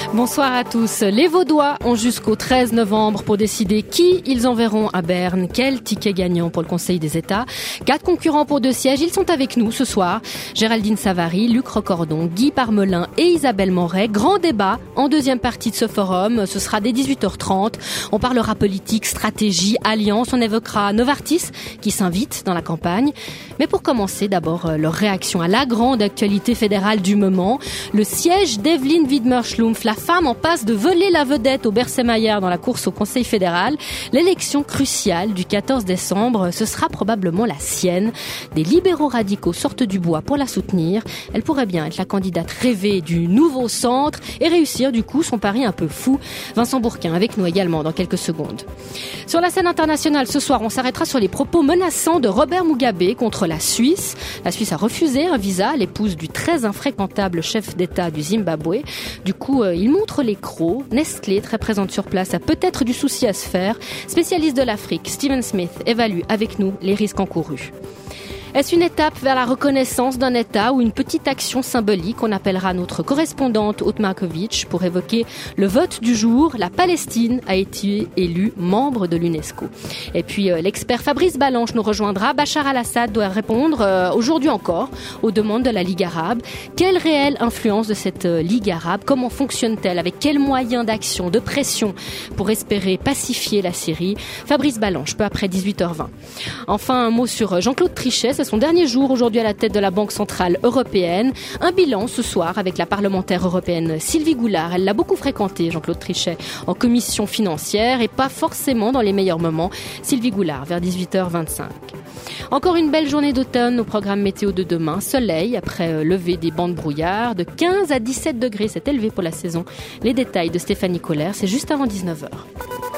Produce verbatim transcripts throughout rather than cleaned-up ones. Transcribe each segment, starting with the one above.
Bonsoir à tous. Les Vaudois ont jusqu'au treize novembre pour décider qui ils enverront à Berne, quel ticket gagnant pour le Conseil des États. Quatre concurrents pour deux sièges, ils sont avec nous ce soir. Géraldine Savary, Luc Recordon, Guy Parmelin et Isabelle Moret. Grand débat en deuxième partie de ce forum. Ce sera dès dix-huit heures trente. On parlera politique, stratégie, alliance. On évoquera Novartis qui s'invite dans la campagne. Mais pour commencer, d'abord leur réaction à la grande actualité fédérale du moment. Le siège d'Evelyn Widmer-Schlumpf, la femme en passe de voler la vedette au Bersemeier dans la course au Conseil fédéral. L'élection cruciale du quatorze décembre, ce sera probablement la sienne. Des libéraux radicaux sortent du bois pour la soutenir. Elle pourrait bien être la candidate rêvée du nouveau centre et réussir du coup son pari un peu fou. Vincent Bourquin avec nous également dans quelques secondes. Sur la scène internationale ce soir, on s'arrêtera sur les propos menaçants de Robert Mugabe contre la Suisse. La Suisse a refusé un visa à l'épouse du très infréquentable chef d'État du Zimbabwe. Du coup, euh, il montre les crocs. Nestlé, très présente sur place, a peut-être du souci à se faire. Spécialiste de l'Afrique, Stephen Smith évalue avec nous les risques encourus. Est-ce une étape vers la reconnaissance d'un État ou une petite action symbolique? On appellera notre correspondante Aude Markovitch pour évoquer le vote du jour. La Palestine a été élue membre de l'UNESCO. Et puis euh, l'expert Fabrice Balanche nous rejoindra. Bachar al-Assad doit répondre euh, aujourd'hui encore aux demandes de la Ligue arabe. Quelle réelle influence de cette euh, Ligue arabe? Comment fonctionne-t-elle? Avec quels moyens d'action, de pression pour espérer pacifier la Syrie? Fabrice Balanche, peu après dix-huit heures vingt. Enfin, un mot sur Jean-Claude Trichet. C'est son dernier jour aujourd'hui à la tête de la Banque centrale européenne. Un bilan ce soir avec la parlementaire européenne Sylvie Goulard. Elle l'a beaucoup fréquenté, Jean-Claude Trichet, en commission financière et pas forcément dans les meilleurs moments. Sylvie Goulard, vers dix-huit heures vingt-cinq. Encore une belle journée d'automne au programme météo de demain. Soleil après lever des bancs de brouillard. De quinze à dix-sept degrés, c'est élevé pour la saison. Les détails de Stéphanie Koller, c'est juste avant dix-neuf heures.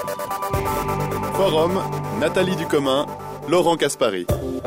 Forum, Nathalie Ducommun, Laurent Caspary.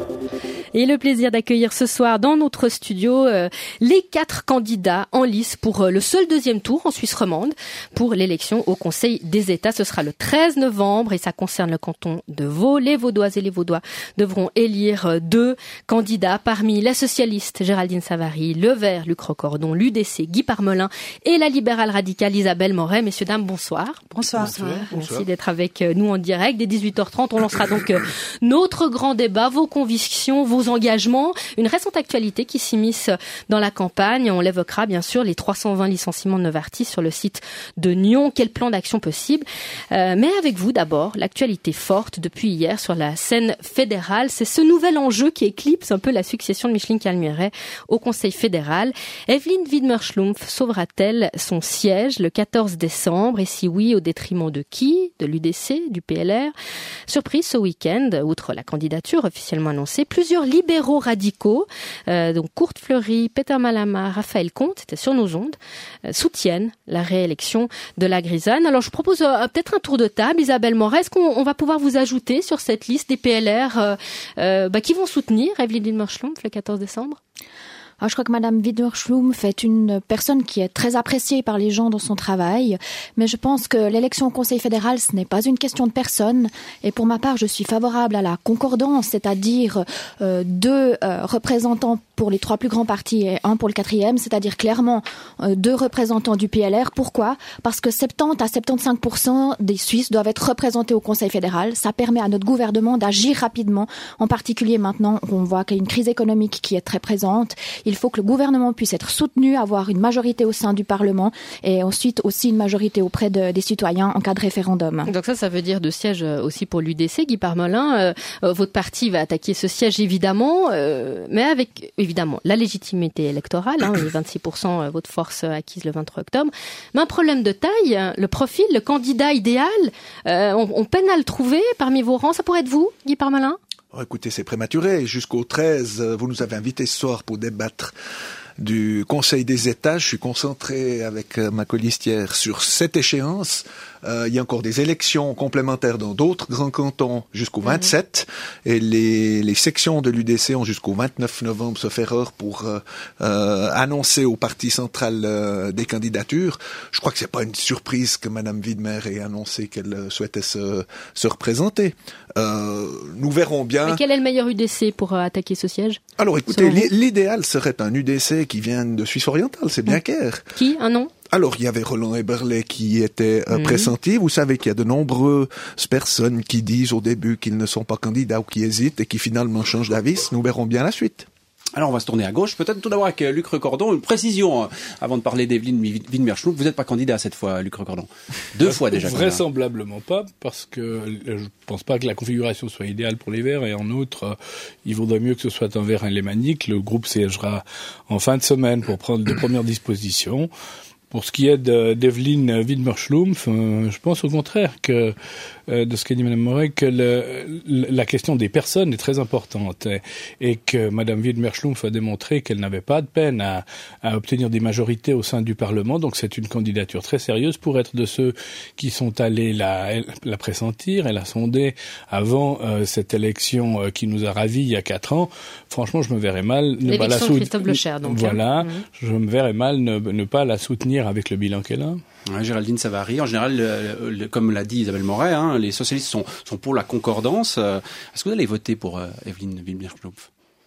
Et le plaisir d'accueillir ce soir dans notre studio euh, les quatre candidats en lice pour euh, le seul deuxième tour en Suisse romande pour l'élection au Conseil des États. Ce sera le treize novembre et ça concerne le canton de Vaud. Les Vaudoises et les Vaudois devront élire euh, deux candidats parmi la socialiste Géraldine Savary, le Vert Luc Recordon, l'U D C Guy Parmelin et la libérale radicale Isabelle Moret. Messieurs, dames, bonsoir. Bonsoir. Bonsoir. Bonsoir. Merci d'être avec nous en direct. Dès dix-huit heures trente, on lancera donc euh, notre grand débat, vos convictions, vos engagements, une récente actualité qui s'immisce dans la campagne. On l'évoquera bien sûr, les trois cent vingt licenciements de Novartis sur le site de Nyon. Quel plan d'action possible? euh, Mais avec vous d'abord, l'actualité forte depuis hier sur la scène fédérale. C'est ce nouvel enjeu qui éclipse un peu la succession de Micheline Calmiret au Conseil fédéral. Evelyn Widmer-Schlumpf sauvera-t-elle son siège le quatorze décembre? Et si oui, au détriment de qui? De l'U D C, du P L R? Surprise ce week-end, outre la candidature officiellement annoncée, plusieurs libéraux radicaux, euh, donc Kurt Fleury, Peter Malama, Raphaël Comte, c'était sur nos ondes, euh, soutiennent la réélection de la Grisonne. Alors je propose euh, peut-être un tour de table. Isabelle Moret, est-ce qu'on on va pouvoir vous ajouter sur cette liste des P L R euh, euh, bah, qui vont soutenir Evelyn Widmer-Schlumpf le quatorze décembre? Alors, je crois que Madame Widmer-Schlumpf est une personne qui est très appréciée par les gens dans son travail, mais je pense que l'élection au Conseil fédéral, ce n'est pas une question de personne. Et pour ma part, je suis favorable à la concordance, c'est-à-dire euh, deux euh, représentants pour les trois plus grands partis et un pour le quatrième, c'est-à-dire clairement euh, deux représentants du P L R. Pourquoi? Parce que soixante à soixante-quinze pour cent des Suisses doivent être représentés au Conseil fédéral. Ça permet à notre gouvernement d'agir rapidement, en particulier maintenant qu'on voit qu'il y a une crise économique qui est très présente. Il faut que le gouvernement puisse être soutenu, avoir une majorité au sein du Parlement et ensuite aussi une majorité auprès de, des citoyens en cas de référendum. Donc ça, ça veut dire deux sièges aussi pour l'U D C. Guy Parmelin, euh, votre parti va attaquer ce siège évidemment, euh, mais avec évidemment la légitimité électorale, hein, les vingt-six pour cent votre force acquise le vingt-trois octobre. Mais un problème de taille, le profil, le candidat idéal, euh, on, on peine à le trouver parmi vos rangs. Ça pourrait être vous, Guy Parmelin? Oh, écoutez, c'est prématuré. Jusqu'au treize, vous nous avez invités ce soir pour débattre du Conseil des États. Je suis concentré avec ma colistière sur cette échéance. Euh, il y a encore des élections complémentaires dans d'autres grands cantons jusqu'au vingt-sept mmh. et les, les sections de l'U D C ont jusqu'au vingt-neuf novembre se faire heure pour euh, euh, annoncer au parti central euh, des candidatures. Je crois que c'est pas une surprise que Madame Widmer ait annoncé qu'elle euh, souhaitait se, se représenter. Euh, nous verrons bien. Mais quel est le meilleur U D C pour euh, attaquer ce siège? Alors écoutez, l'idéal serait un U D C qui vient de Suisse orientale, c'est bien mmh. clair. Qui? Un nom? Alors, il y avait Roland Eberle qui était euh, mmh. pressenti. Vous savez qu'il y a de nombreuses personnes qui disent au début qu'ils ne sont pas candidats ou qui hésitent et qui finalement changent d'avis. Nous verrons bien la suite. Alors on va se tourner à gauche, peut-être tout d'abord avec Luc Recordon. Une précision euh, avant de parler d'Evelyne Widmer-Schlumpf. Vous n'êtes pas candidat cette fois, Luc Recordon. Deux fois déjà. Vraisemblablement pas, parce que je pense pas que la configuration soit idéale pour les Verts. Et en outre, euh, il vaudrait mieux que ce soit un Vert alémanique. Le groupe siégera en fin de semaine pour prendre de premières dispositions. Pour ce qui est de, d'Evelyne Widmer-Schlumpf, euh, je pense au contraire que euh, de ce qu'a dit Mme Moret, que le, la question des personnes est très importante et, et que Mme Widmer-Schlumpf a démontré qu'elle n'avait pas de peine à, à obtenir des majorités au sein du Parlement. Donc c'est une candidature très sérieuse pour être de ceux qui sont allés la, la pressentir et la sonder avant euh, cette élection euh, qui nous a ravis il y a quatre ans. Franchement, je me verrais mal ne pas la soutenir. Christophe Blecher, donc. Voilà, hein. mmh. Je me verrais mal ne, ne pas la soutenir avec le bilan qu'elle a. Ouais, Géraldine Savary, en général, le, le, comme l'a dit Isabelle Moret, hein, les socialistes sont, sont pour la concordance. Euh, est-ce que vous allez voter pour euh, Evelyne Widmer-Schlumpf ?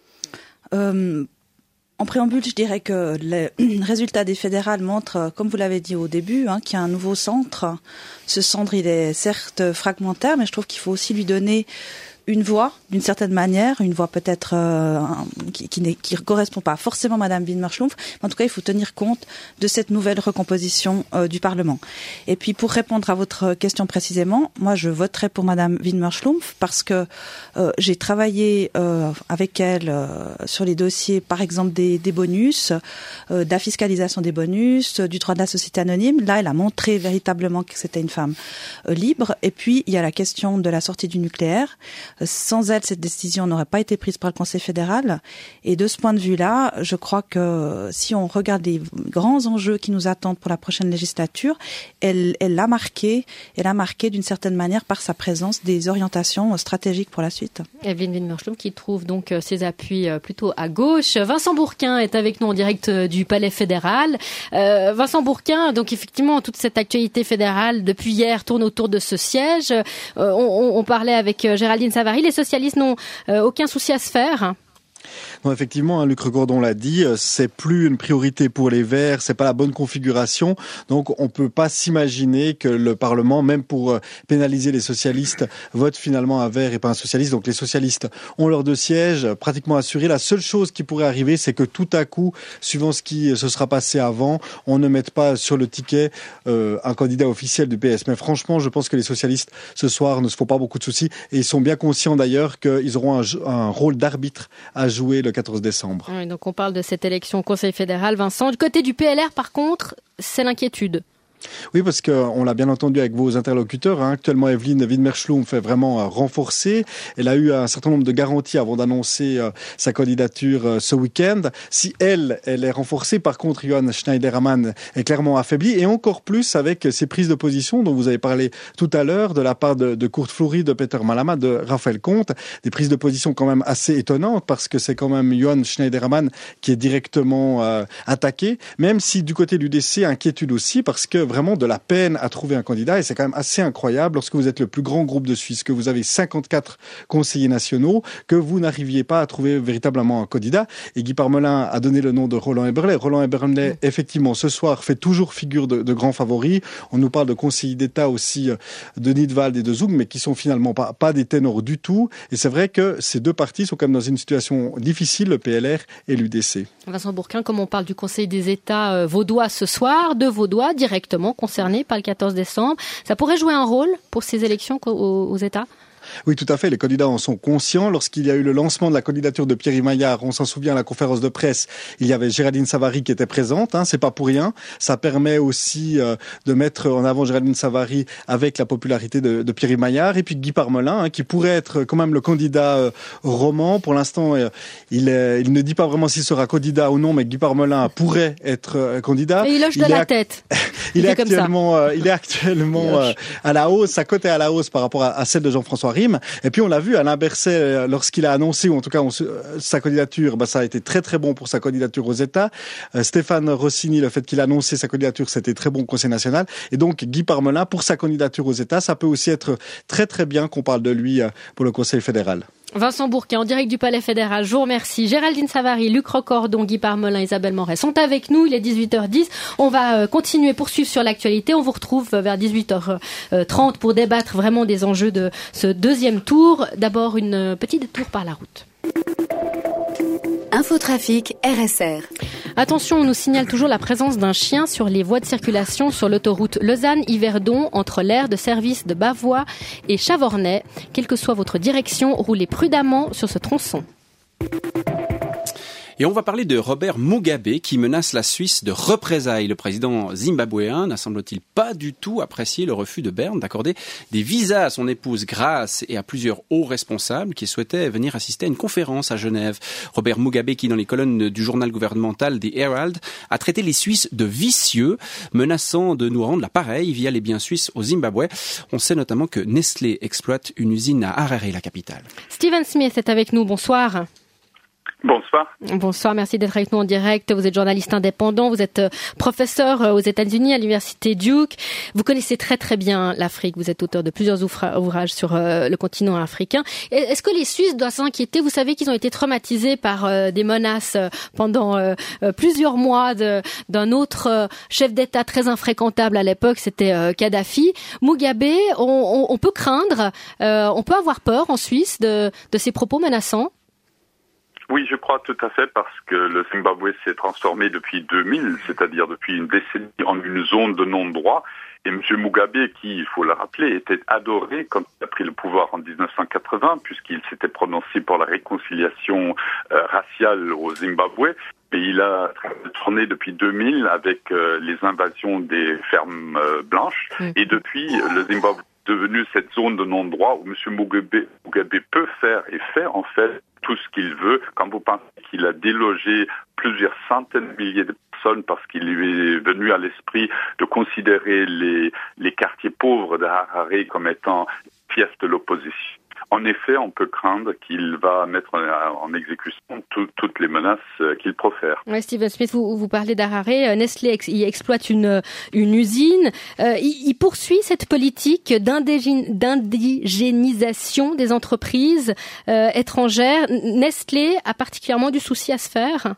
euh, En préambule, je dirais que les résultats des fédérales montrent, comme vous l'avez dit au début, hein, qu'il y a un nouveau centre. Ce centre, il est certes fragmentaire, mais je trouve qu'il faut aussi lui donner une voix, d'une certaine manière, une voix peut-être euh, qui, qui, n'est, qui correspond pas forcément à Madame Widmer-Schlumpf, mais en tout cas, il faut tenir compte de cette nouvelle recomposition euh, du Parlement. Et puis, pour répondre à votre question précisément, moi, je voterai pour Madame Widmer-Schlumpf parce que euh, j'ai travaillé euh, avec elle euh, sur les dossiers, par exemple, des, des bonus, euh, de la fiscalisation des bonus, euh, du droit de la société anonyme. Là, elle a montré véritablement que c'était une femme euh, libre. Et puis, il y a la question de la sortie du nucléaire. Sans elle, cette décision n'aurait pas été prise par le Conseil fédéral. Et de ce point de vue-là, je crois que si on regarde les grands enjeux qui nous attendent pour la prochaine législature, elle, elle l'a marqué, elle a marqué d'une certaine manière par sa présence des orientations stratégiques pour la suite. Evelyne Widmer-Schlumpf qui trouve donc ses appuis plutôt à gauche. Vincent Bourquin est avec nous en direct du Palais fédéral. Euh, Vincent Bourquin, donc effectivement, toute cette actualité fédérale depuis hier tourne autour de ce siège. Euh, on, on parlait avec Géraldine Savary. Les socialistes n'ont euh, aucun souci à se faire. Non, effectivement, hein, Luc Recordon l'a dit, c'est plus une priorité pour les Verts, c'est pas la bonne configuration. Donc, on peut pas s'imaginer que le Parlement, même pour euh, pénaliser les socialistes, vote finalement un Vert et pas un socialiste. Donc, les socialistes ont leurs deux sièges pratiquement assurés. La seule chose qui pourrait arriver, c'est que tout à coup, suivant ce qui se sera passé avant, on ne mette pas sur le ticket euh, un candidat officiel du P S. Mais franchement, je pense que les socialistes, ce soir, ne se font pas beaucoup de soucis. Et ils sont bien conscients d'ailleurs qu'ils auront un, un rôle d'arbitre à jouer le quatorze décembre. Oui, donc on parle de cette élection au Conseil fédéral. Vincent, du côté du P L R, par contre, c'est l'inquiétude. Oui, parce qu'on l'a bien entendu avec vos interlocuteurs. Hein. Actuellement, Evelyne Widmer-Schlumpf est vraiment euh, renforcée. Elle a eu un certain nombre de garanties avant d'annoncer euh, sa candidature euh, ce week-end. Si elle, elle est renforcée, par contre, Johan Schneiderman est clairement affaibli. Et encore plus avec ces prises de position dont vous avez parlé tout à l'heure, de la part de, de Kurt Fleury, de Peter Malama, de Raphaël Comte. Des prises de position quand même assez étonnantes parce que c'est quand même Johan Schneiderman qui est directement euh, attaqué. Même si du côté du D C, inquiétude aussi parce que vraiment de la peine à trouver un candidat et c'est quand même assez incroyable lorsque vous êtes le plus grand groupe de Suisse, que vous avez cinquante-quatre conseillers nationaux, que vous n'arriviez pas à trouver véritablement un candidat. Et Guy Parmelin a donné le nom de Roland Eberle. Roland Eberle, mmh. effectivement, ce soir fait toujours figure de, de grands favoris. On nous parle de conseillers d'État aussi de Nidwald et de Zoug, mais qui sont finalement pas, pas des ténors du tout. Et c'est vrai que ces deux partis sont quand même dans une situation difficile, le P L R et l'U D C. Vincent Bourquin, comme on parle du Conseil des États vaudois ce soir, deux Vaudois directement concernés par le quatorze décembre. Ça pourrait jouer un rôle pour ces élections aux, aux États ? Oui, tout à fait. Les candidats en sont conscients. Lorsqu'il y a eu le lancement de la candidature de Pierre Maillard, on s'en souvient à la conférence de presse, il y avait Géraldine Savary qui était présente. Hein, c'est pas pour rien. Ça permet aussi euh, de mettre en avant Géraldine Savary avec la popularité de, de Pierre Maillard. Et puis Guy Parmelin, hein, qui pourrait être quand même le candidat euh, roman. Pour l'instant, euh, il, est, il ne dit pas vraiment s'il sera candidat ou non, mais Guy Parmelin pourrait être euh, candidat. Et il hoche de il la est, tête. il, il, est actuellement, euh, il est actuellement euh, à la hausse. Sa cote est à la hausse par rapport à, à celle de Jean-François Rime. Et puis on l'a vu, Alain Berset, lorsqu'il a annoncé, ou en tout cas on, sa candidature, bah, ça a été très très bon pour sa candidature aux États. Euh, Stéphane Rossini, le fait qu'il a annoncé sa candidature, c'était très bon au Conseil national. Et donc Guy Parmelin, pour sa candidature aux États, ça peut aussi être très très bien qu'on parle de lui pour le Conseil fédéral. Vincent Bourquin, en direct du Palais fédéral, je vous remercie. Géraldine Savary, Luc Rocordon, Guy Parmelin, Isabelle Moret sont avec nous. Il est dix-huit heures dix. On va continuer, poursuivre sur l'actualité. On vous retrouve vers dix-huit heures trente pour débattre vraiment des enjeux de ce deuxième tour. D'abord, une petite détour par la route. Infotrafic R S R. Attention, on nous signale toujours la présence d'un chien sur les voies de circulation sur l'autoroute Lausanne-Yverdon entre l'aire de service de Bavois et Chavornay. Quelle que soit votre direction, roulez prudemment sur ce tronçon. Et on va parler de Robert Mugabe qui menace la Suisse de représailles. Le président zimbabwéen n'a semble-t-il pas du tout apprécié le refus de Berne d'accorder des visas à son épouse Grace et à plusieurs hauts responsables qui souhaitaient venir assister à une conférence à Genève. Robert Mugabe qui, dans les colonnes du journal gouvernemental The Herald, a traité les Suisses de vicieux, menaçant de nous rendre l'appareil via les biens suisses au Zimbabwe. On sait notamment que Nestlé exploite une usine à Harare, la capitale. Steven Smith est avec nous. Bonsoir. Bonsoir. Bonsoir, merci d'être avec nous en direct. Vous êtes journaliste indépendant, vous êtes professeur aux États-Unis à l'université Duke. Vous connaissez très très bien l'Afrique, vous êtes auteur de plusieurs ouvrages sur le continent africain. Est-ce que les Suisses doivent s'inquiéter? Vous savez qu'ils ont été traumatisés par des menaces pendant plusieurs mois de, d'un autre chef d'État très infréquentable à l'époque, c'était Kadhafi. Mugabe, on, on, on peut craindre, on peut avoir peur en Suisse de, de ces propos menaçants? Oui, je crois tout à fait, parce que le Zimbabwe s'est transformé depuis deux mille, c'est-à-dire depuis une décennie, en une zone de non-droit. Et M. Mugabe, qui, il faut le rappeler, était adoré quand il a pris le pouvoir en dix-neuf cent quatre-vingts, puisqu'il s'était prononcé pour la réconciliation euh, raciale au Zimbabwe. Et il a tourné depuis deux mille avec euh, les invasions des fermes euh, blanches. Mmh. Et depuis, le Zimbabwe est devenu cette zone de non-droit où M. Mugabe, Mugabe peut faire et fait en fait tout ce qu'il veut. Quand vous pensez qu'il a délogé plusieurs centaines de milliers de personnes parce qu'il lui est venu à l'esprit de considérer les, les quartiers pauvres de Harare comme étant fiefs de l'opposition. En effet, on peut craindre qu'il va mettre en exécution tout, toutes les menaces qu'il profère. Ouais, Steven Smith, vous, vous parlez d'Harare. Nestlé ex, il exploite une, une usine. Euh, il, il poursuit cette politique d'indigén, d'indigénisation des entreprises euh, étrangères. Nestlé a particulièrement du souci à se faire?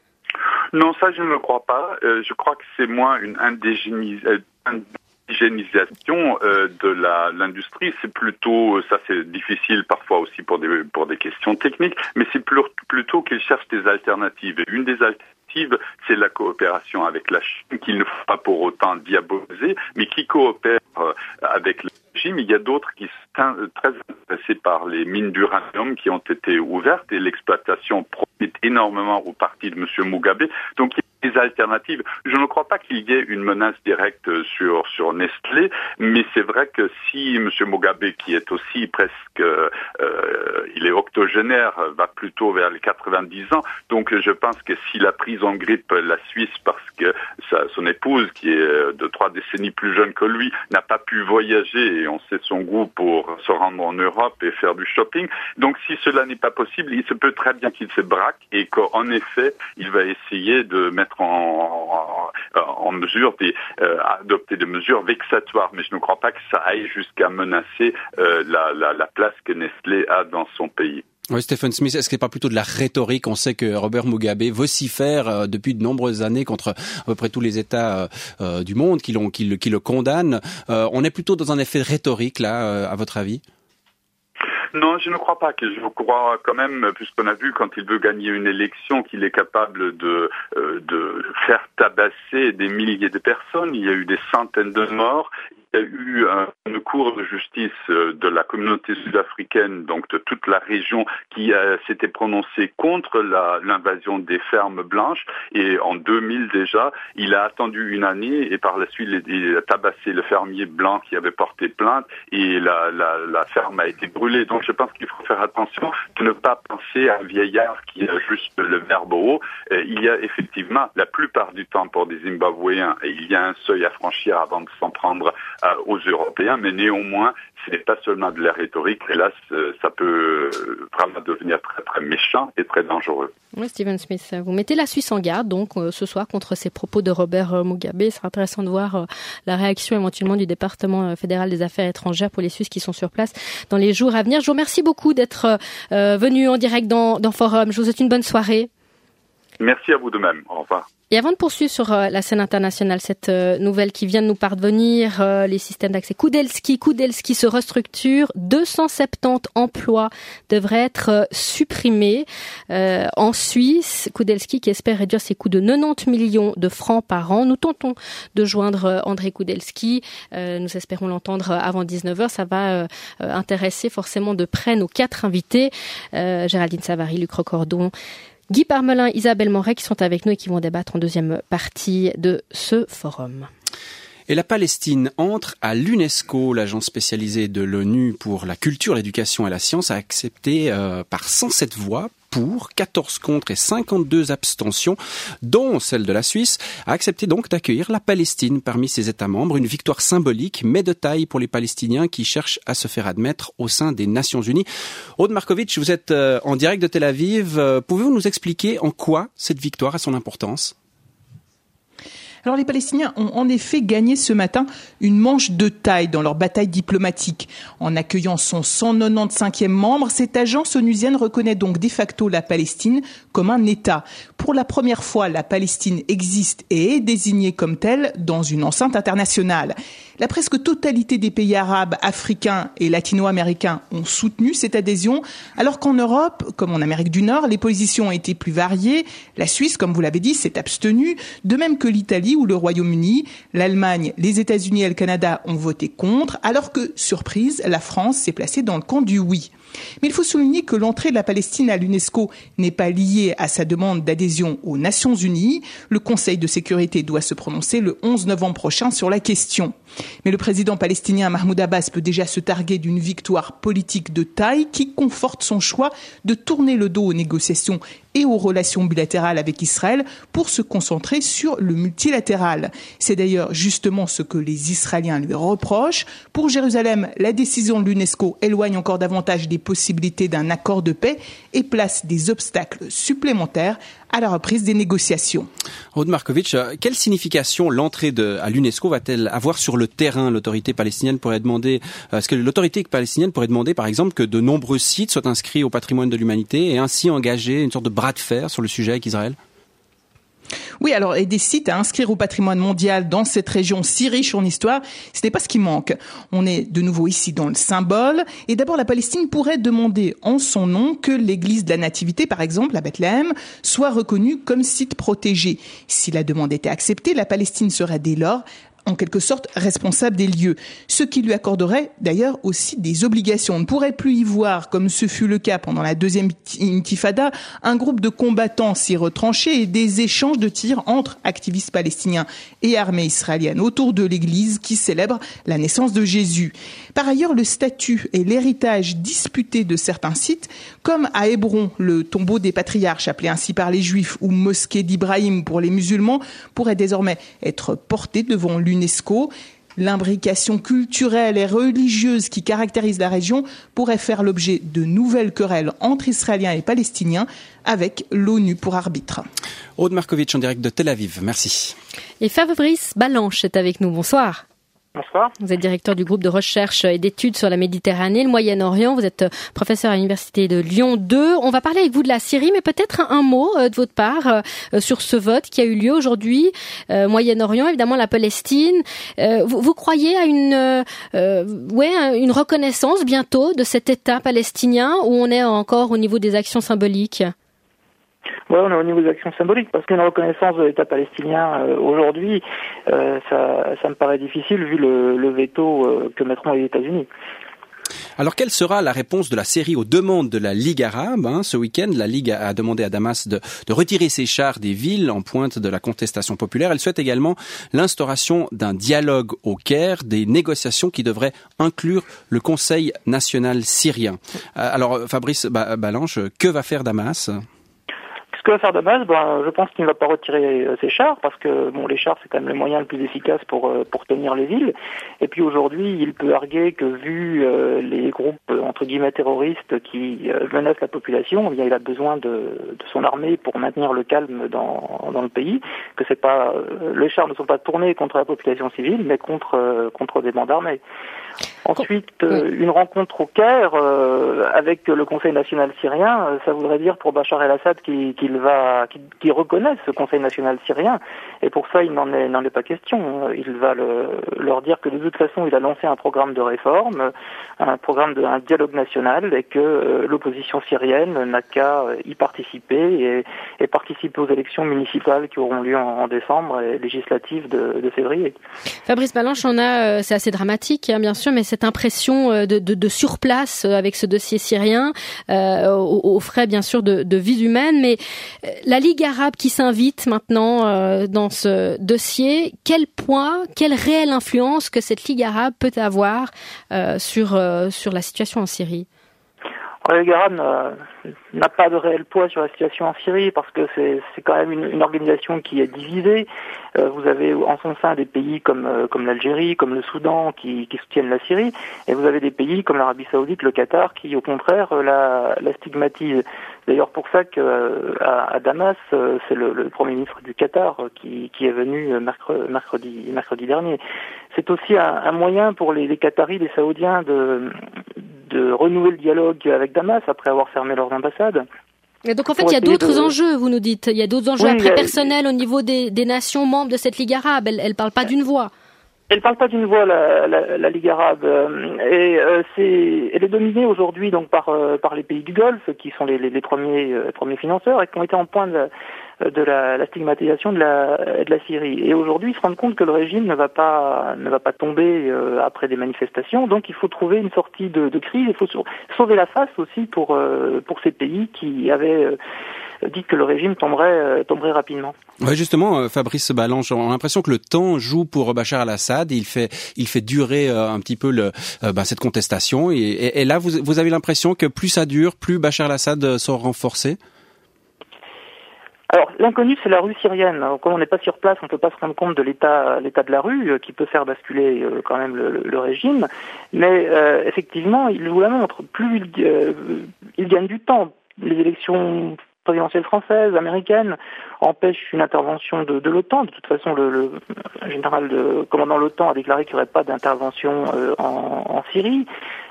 Non, ça je ne le crois pas. Euh, je crois que c'est moins une indigénisation. L'hygiénisation euh, de la, l'industrie, c'est plutôt, ça c'est difficile parfois aussi pour des, pour des questions techniques, mais c'est plus, plutôt qu'ils cherchent des alternatives. Et une des alternatives, c'est la coopération avec la Chine, qu'il ne faut pas pour autant diaboliser, mais qui coopère euh, avec le régime. Il y a d'autres qui sont très intéressés par les mines d'uranium qui ont été ouvertes et l'exploitation profite énormément au parti de M. Mugabe. Donc, il y a des alternatives. Je ne crois pas qu'il y ait une menace directe sur sur Nestlé, mais c'est vrai que si M. Mugabe, qui est aussi presque, euh, il est octogénaire, va plutôt vers les quatre-vingt-dix ans, donc je pense que s'il a pris en grippe la Suisse parce que sa, son épouse, qui est de trois décennies plus jeune que lui, n'a pas pu voyager, et on sait son goût pour se rendre en Europe et faire du shopping, donc si cela n'est pas possible, il se peut très bien qu'il se braque et qu'en effet, il va essayer de mettre En, en, en mesure d'adopter euh, des mesures vexatoires, mais je ne crois pas que ça aille jusqu'à menacer euh, la, la, la place que Nestlé a dans son pays. Oui, Stephen Smith, est-ce que c'est pas plutôt de la rhétorique? On sait que Robert Mugabe vocifère euh, depuis de nombreuses années contre à peu près tous les États euh, du monde qui, l'ont, qui, le, qui le condamnent. Euh, on est plutôt dans un effet rhétorique, là, euh, à votre avis? Non, je ne crois pas. Que je crois quand même, puisqu'on a vu quand il veut gagner une élection, qu'il est capable de, euh, de faire tabasser des milliers de personnes. Il y a eu des centaines de morts. Il y a eu une cour de justice de la communauté sud-africaine, donc de toute la région, qui euh, s'était prononcée contre la, l'invasion des fermes blanches. Et en deux mille déjà, il a attendu une année et par la suite, il a tabassé le fermier blanc qui avait porté plainte et la, la, la ferme a été brûlée. Donc je pense qu'il faut faire attention de ne pas penser à un vieillard qui a juste le verbe haut. Euh, il y a effectivement, la plupart du temps pour des Zimbabwéens, et il y a un seuil à franchir avant de s'en prendre euh, aux Européens, mais néanmoins, ce n'est pas seulement de la rhétorique, et là, ça peut vraiment devenir très très méchant et très dangereux. Oui, Stephen Smith, vous mettez la Suisse en garde donc euh, ce soir contre ces propos de Robert euh, Mugabe. Ce sera intéressant de voir euh, la réaction éventuellement du département euh, fédéral des affaires étrangères pour les Suisses qui sont sur place dans les jours à venir. Je vous remercie beaucoup d'être euh, venu en direct dans, dans Forum. Je vous souhaite une bonne soirée. Merci à vous de même. Au revoir. Et avant de poursuivre sur euh, la scène internationale, cette euh, nouvelle qui vient de nous parvenir, euh, les systèmes d'accès Kudelski, Kudelski se restructure, deux cent soixante-dix emplois devraient être euh, supprimés euh, en Suisse. Kudelski qui espère réduire ses coûts de quatre-vingt-dix millions de francs par an. Nous tentons de joindre euh, André Kudelski, euh, nous espérons l'entendre avant dix-neuf heures. Ça va euh, euh, intéresser forcément de près nos quatre invités, euh, Géraldine Savary, Luc Recordon, Guy Parmelin, Isabelle Moret qui sont avec nous et qui vont débattre en deuxième partie de ce forum. Et la Palestine entre à l'UNESCO. L'agence spécialisée de l'ONU pour la culture, l'éducation et la science a accepté euh, par cent sept voix pour, quatorze contre et cinquante-deux abstentions, dont celle de la Suisse, a accepté donc d'accueillir la Palestine parmi ses États membres. Une victoire symbolique, mais de taille pour les Palestiniens qui cherchent à se faire admettre au sein des Nations Unies. Aude Markovitch, vous êtes euh, en direct de Tel Aviv. Euh, pouvez-vous nous expliquer en quoi cette victoire a son importance ? Alors les Palestiniens ont en effet gagné ce matin une manche de taille dans leur bataille diplomatique. En accueillant son cent quatre-vingt-quinzième membre, cette agence onusienne reconnaît donc de facto la Palestine comme un État. Pour la première fois, la Palestine existe et est désignée comme telle dans une enceinte internationale. La presque totalité des pays arabes, africains et latino-américains ont soutenu cette adhésion, alors qu'en Europe, comme en Amérique du Nord, les positions ont été plus variées. La Suisse, comme vous l'avez dit, s'est abstenue, de même que l'Italie ou le Royaume-Uni. L'Allemagne, les États-Unis et le Canada ont voté contre, alors que, surprise, la France s'est placée dans le camp du oui. Mais il faut souligner que l'entrée de la Palestine à l'UNESCO n'est pas liée à sa demande d'adhésion aux Nations Unies. Le Conseil de sécurité doit se prononcer le onze novembre prochain sur la question. Mais le président palestinien Mahmoud Abbas peut déjà se targuer d'une victoire politique de taille qui conforte son choix de tourner le dos aux négociations et aux relations bilatérales avec Israël pour se concentrer sur le multilatéral. C'est d'ailleurs justement ce que les Israéliens lui reprochent. Pour Jérusalem, la décision de l'UNESCO éloigne encore davantage des possibilités d'un accord de paix et place des obstacles supplémentaires à la reprise des négociations. Aude Markovitch, quelle signification l'entrée de, à l'UNESCO va-t-elle avoir sur le terrain ? L'autorité palestinienne pourrait demander, est-ce que l'autorité palestinienne pourrait demander, par exemple, que de nombreux sites soient inscrits au patrimoine de l'humanité et ainsi engager une sorte de bras de fer sur le sujet avec Israël ? Oui, alors, et des sites à inscrire au patrimoine mondial dans cette région si riche en histoire, ce n'est pas ce qui manque. On est de nouveau ici dans le symbole. Et d'abord, la Palestine pourrait demander en son nom que l'église de la Nativité, par exemple, à Bethléem, soit reconnue comme site protégé. Si la demande était acceptée, la Palestine serait dès lors en quelque sorte responsable des lieux, ce qui lui accorderait d'ailleurs aussi des obligations. On ne pourrait plus y voir, comme ce fut le cas pendant la deuxième intifada, un groupe de combattants s'y retrancher et des échanges de tirs entre activistes palestiniens et armée israélienne autour de l'église qui célèbre la naissance de Jésus. Par ailleurs, le statut et l'héritage disputés de certains sites, comme à Hébron, le tombeau des patriarches, appelé ainsi par les Juifs, ou mosquée d'Ibrahim pour les musulmans, pourraient désormais être portés devant l'UNESCO. L'imbrication culturelle et religieuse qui caractérise la région pourrait faire l'objet de nouvelles querelles entre Israéliens et Palestiniens avec l'ONU pour arbitre. Aude Markovitch en direct de Tel Aviv, merci. Et Fabrice Balanche est avec nous, bonsoir. Bonsoir. Vous êtes directeur du groupe de recherche et d'études sur la Méditerranée, le Moyen-Orient. Vous êtes professeur à l'université de Lyon deux. On va parler avec vous de la Syrie, mais peut-être un, un mot euh, de votre part euh, sur ce vote qui a eu lieu aujourd'hui. Euh, Moyen-Orient, évidemment la Palestine. Euh, vous, vous croyez à une, euh, ouais, une reconnaissance bientôt de cet État palestinien ou on est encore au niveau des actions symboliques ? Ouais, on est au niveau des actions symboliques parce qu'une reconnaissance de l'État palestinien euh, aujourd'hui, euh, ça, ça me paraît difficile vu le, le veto euh, que mettront les États-Unis. Alors, quelle sera la réponse de la Syrie aux demandes de la Ligue arabe hein, ce week-end, la Ligue a demandé à Damas de, de retirer ses chars des villes en pointe de la contestation populaire. Elle souhaite également l'instauration d'un dialogue au Caire, des négociations qui devraient inclure le Conseil national syrien. Alors, Fabrice Balanche, que va faire Damas ? Ce que va faire Damas, ben, je pense qu'il ne va pas retirer ses chars, parce que bon, les chars c'est quand même le moyen le plus efficace pour pour tenir les villes. Et puis aujourd'hui, il peut arguer que vu euh, les groupes entre guillemets terroristes qui euh, menacent la population, eh bien, il a besoin de, de son armée pour maintenir le calme dans dans le pays. Que c'est pas euh, les chars ne sont pas tournés contre la population civile, mais contre euh, contre des bandes armées. Ensuite, euh, une rencontre au Caire euh, avec le Conseil national syrien, euh, ça voudrait dire pour Bachar el-Assad qu'il, qu'il va, qu'il, qu'il reconnaisse ce Conseil national syrien, et pour ça il n'en est, n'en est pas question. Il va le, leur dire que de toute façon il a lancé un programme de réforme, un programme de un dialogue national, et que euh, l'opposition syrienne n'a qu'à y participer et, et participer aux élections municipales qui auront lieu en, en décembre et législatives de, de février. Fabrice Balanche, on a, c'est assez dramatique, hein, bien sûr, mais cette impression de, de, de surplace avec ce dossier syrien, euh, aux, aux frais bien sûr de, de vies humaines, mais la Ligue arabe qui s'invite maintenant euh, dans ce dossier, quel point, quelle réelle influence que cette Ligue arabe peut avoir euh, sur euh, sur la situation en Syrie? La Ligue arabe n'a, n'a pas de réel poids sur la situation en Syrie, parce que c'est, c'est quand même une, une organisation qui est divisée. Euh, vous avez en son sein des pays comme euh, comme l'Algérie, comme le Soudan qui, qui soutiennent la Syrie, et vous avez des pays comme l'Arabie Saoudite, le Qatar, qui au contraire la, la stigmatisent. D'ailleurs pour ça que euh, à, à Damas, euh, c'est le, le Premier ministre du Qatar euh, qui, qui est venu mercredi, mercredi, mercredi dernier. C'est aussi un, un moyen pour les, les Qataris, les Saoudiens de de renouer le dialogue avec Damas après avoir fermé leurs ambassades. Et donc en fait, il y a d'autres de... enjeux, vous nous dites. Il y a d'autres enjeux oui, après a... personnels au niveau des, des nations membres de cette Ligue arabe. Elle ne parle pas d'une voix. Elle parle pas d'une voix, la, la, la Ligue arabe, et euh, c'est, elle est dominée aujourd'hui donc par euh, par les pays du Golfe, qui sont les, les, les premiers euh, premiers financeurs et qui ont été en point de la, de la, la stigmatisation de la de la Syrie. Et aujourd'hui, ils se rendent compte que le régime ne va pas ne va pas tomber euh, après des manifestations. Donc, il faut trouver une sortie de, de crise. Il faut sauver la face aussi pour euh, pour ces pays qui avaient euh, dit que le régime tomberait, euh, tomberait rapidement. Ouais, justement, euh, Fabrice Balanche, on a l'impression que le temps joue pour Bachar el-Assad. Il fait, il fait durer euh, un petit peu le, euh, bah, cette contestation. Et, et, et là, vous, vous avez l'impression que plus ça dure, plus Bachar el-Assad sera renforcé? Alors, l'inconnu, c'est la rue syrienne. Comme on n'est pas sur place, on ne peut pas se rendre compte de l'état, l'état de la rue, euh, qui peut faire basculer euh, quand même le, le régime. Mais euh, effectivement, il vous la montre. Plus il, euh, il gagne du temps. Les élections présidentielle française, américaine, empêche une intervention de, de l'OTAN. De toute façon, le, le général de commandant de l'OTAN a déclaré qu'il n'y aurait pas d'intervention euh, en, en Syrie.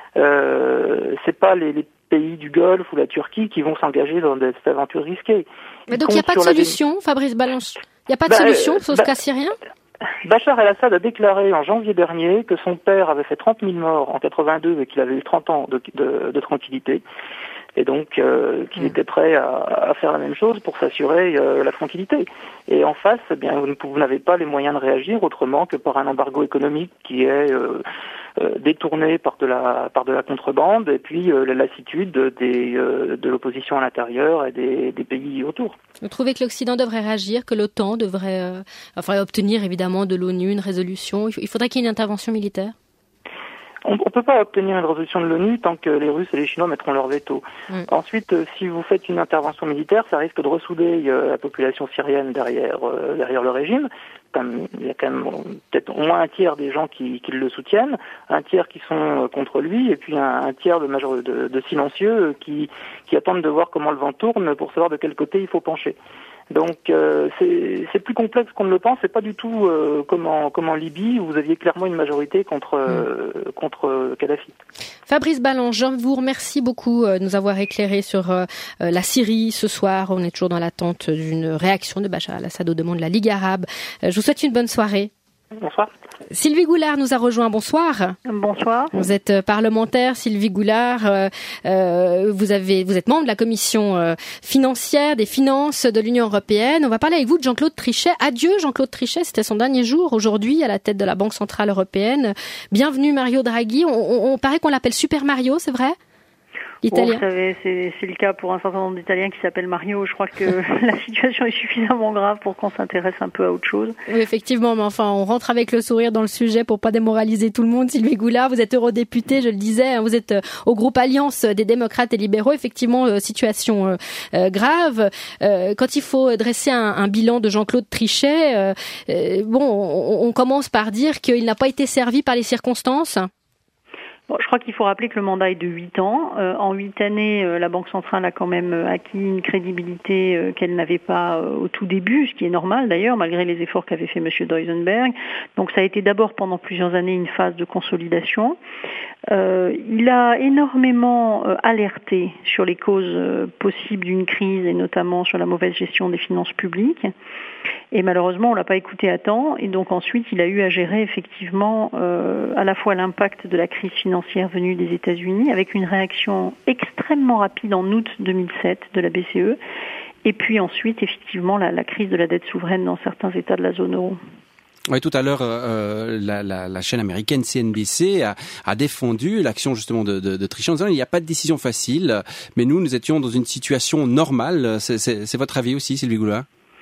Euh, c'est pas les, les pays du Golfe ou la Turquie qui vont s'engager dans cette aventure risquée. Mais donc il n'y a pas de solution, la... Fabrice Balanche. Il n'y a pas de bah, solution euh, sauf bah, cas syrien. Bachar el-Assad a déclaré en janvier dernier que son père avait fait trente mille morts en quatre-vingt-deux et qu'il avait eu trente ans de, de, de tranquillité. Et donc euh, qu'il mmh. était prêt à, à faire la même chose pour s'assurer euh, la tranquillité. Et en face, eh bien, vous, vous n'avez pas les moyens de réagir autrement que par un embargo économique qui est euh, euh, détourné par de la par de la contrebande, et puis euh, la lassitude des euh, de l'opposition à l'intérieur et des, des pays autour. Vous trouvez que l'Occident devrait réagir, que l'OTAN devrait, euh, enfin, obtenir évidemment de l'ONU une résolution? Il faudrait qu'il y ait une intervention militaire? On ne peut pas obtenir une résolution de l'ONU tant que les Russes et les Chinois mettront leur veto. Mmh. Ensuite, euh, si vous faites une intervention militaire, ça risque de ressouder euh, la population syrienne derrière euh, derrière le régime. Comme, il y a quand même peut-être au moins un tiers des gens qui, qui le soutiennent, un tiers qui sont euh, contre lui, et puis un, un tiers de, major, de, de silencieux euh, qui, qui attendent de voir comment le vent tourne pour savoir de quel côté il faut pencher. Donc euh, c'est, c'est plus complexe qu'on ne le pense. C'est pas du tout euh, comme, en, comme en Libye où vous aviez clairement une majorité contre euh, mmh. contre Kadhafi. Fabrice Balanche, je vous remercie beaucoup de nous avoir éclairé sur euh, la Syrie ce soir. On est toujours dans l'attente d'une réaction de Bachar el-Assad aux demandes de la Ligue arabe. Je vous souhaite une bonne soirée. Bonsoir. Sylvie Goulard nous a rejoint. Bonsoir. Bonsoir. Vous êtes parlementaire, Sylvie Goulard. Euh, euh, vous avez, vous êtes membre de la commission euh, financière des finances de l'Union européenne. On va parler avec vous de Jean-Claude Trichet. Adieu Jean-Claude Trichet. C'était son dernier jour aujourd'hui à la tête de la Banque centrale européenne. Bienvenue Mario Draghi. On, on, on paraît qu'on l'appelle Super Mario, c'est vrai? Italien. Oh, vous savez, c'est, c'est le cas pour un certain nombre d'Italiens qui s'appellent Mario. Je crois que la situation est suffisamment grave pour qu'on s'intéresse un peu à autre chose. Oui, effectivement, mais enfin, on rentre avec le sourire dans le sujet pour pas démoraliser tout le monde. Sylvie Goulard, vous êtes eurodéputée, je le disais, vous êtes au groupe Alliance des démocrates et libéraux. Effectivement, situation euh, euh, grave. Euh, quand il faut dresser un, un bilan de Jean-Claude Trichet, euh, euh, bon, on, on commence par dire qu'il n'a pas été servi par les circonstances. Bon, je crois qu'il faut rappeler que le mandat est de huit ans. Euh, en huit années, euh, la Banque centrale a quand même acquis une crédibilité euh, qu'elle n'avait pas euh, au tout début, ce qui est normal d'ailleurs, malgré les efforts qu'avait fait M. Duisenberg. Donc ça a été d'abord pendant plusieurs années une phase de consolidation. Euh, il a énormément euh, alerté sur les causes euh, possibles d'une crise et notamment sur la mauvaise gestion des finances publiques. Et malheureusement, on l'a pas écouté à temps. Et donc ensuite, il a eu à gérer effectivement euh, à la fois l'impact de la crise financière venue des États-Unis, avec une réaction extrêmement rapide en août deux mille sept de la B C E, et puis ensuite effectivement la, la crise de la dette souveraine dans certains États de la zone euro. Oui, tout à l'heure, euh, la, la, la chaîne américaine C N B C a, a défendu l'action justement de, de, de Trichet en disant il n'y a pas de décision facile, mais nous, nous étions dans une situation normale. C'est, c'est, c'est votre avis aussi, Sylvie Goulard ?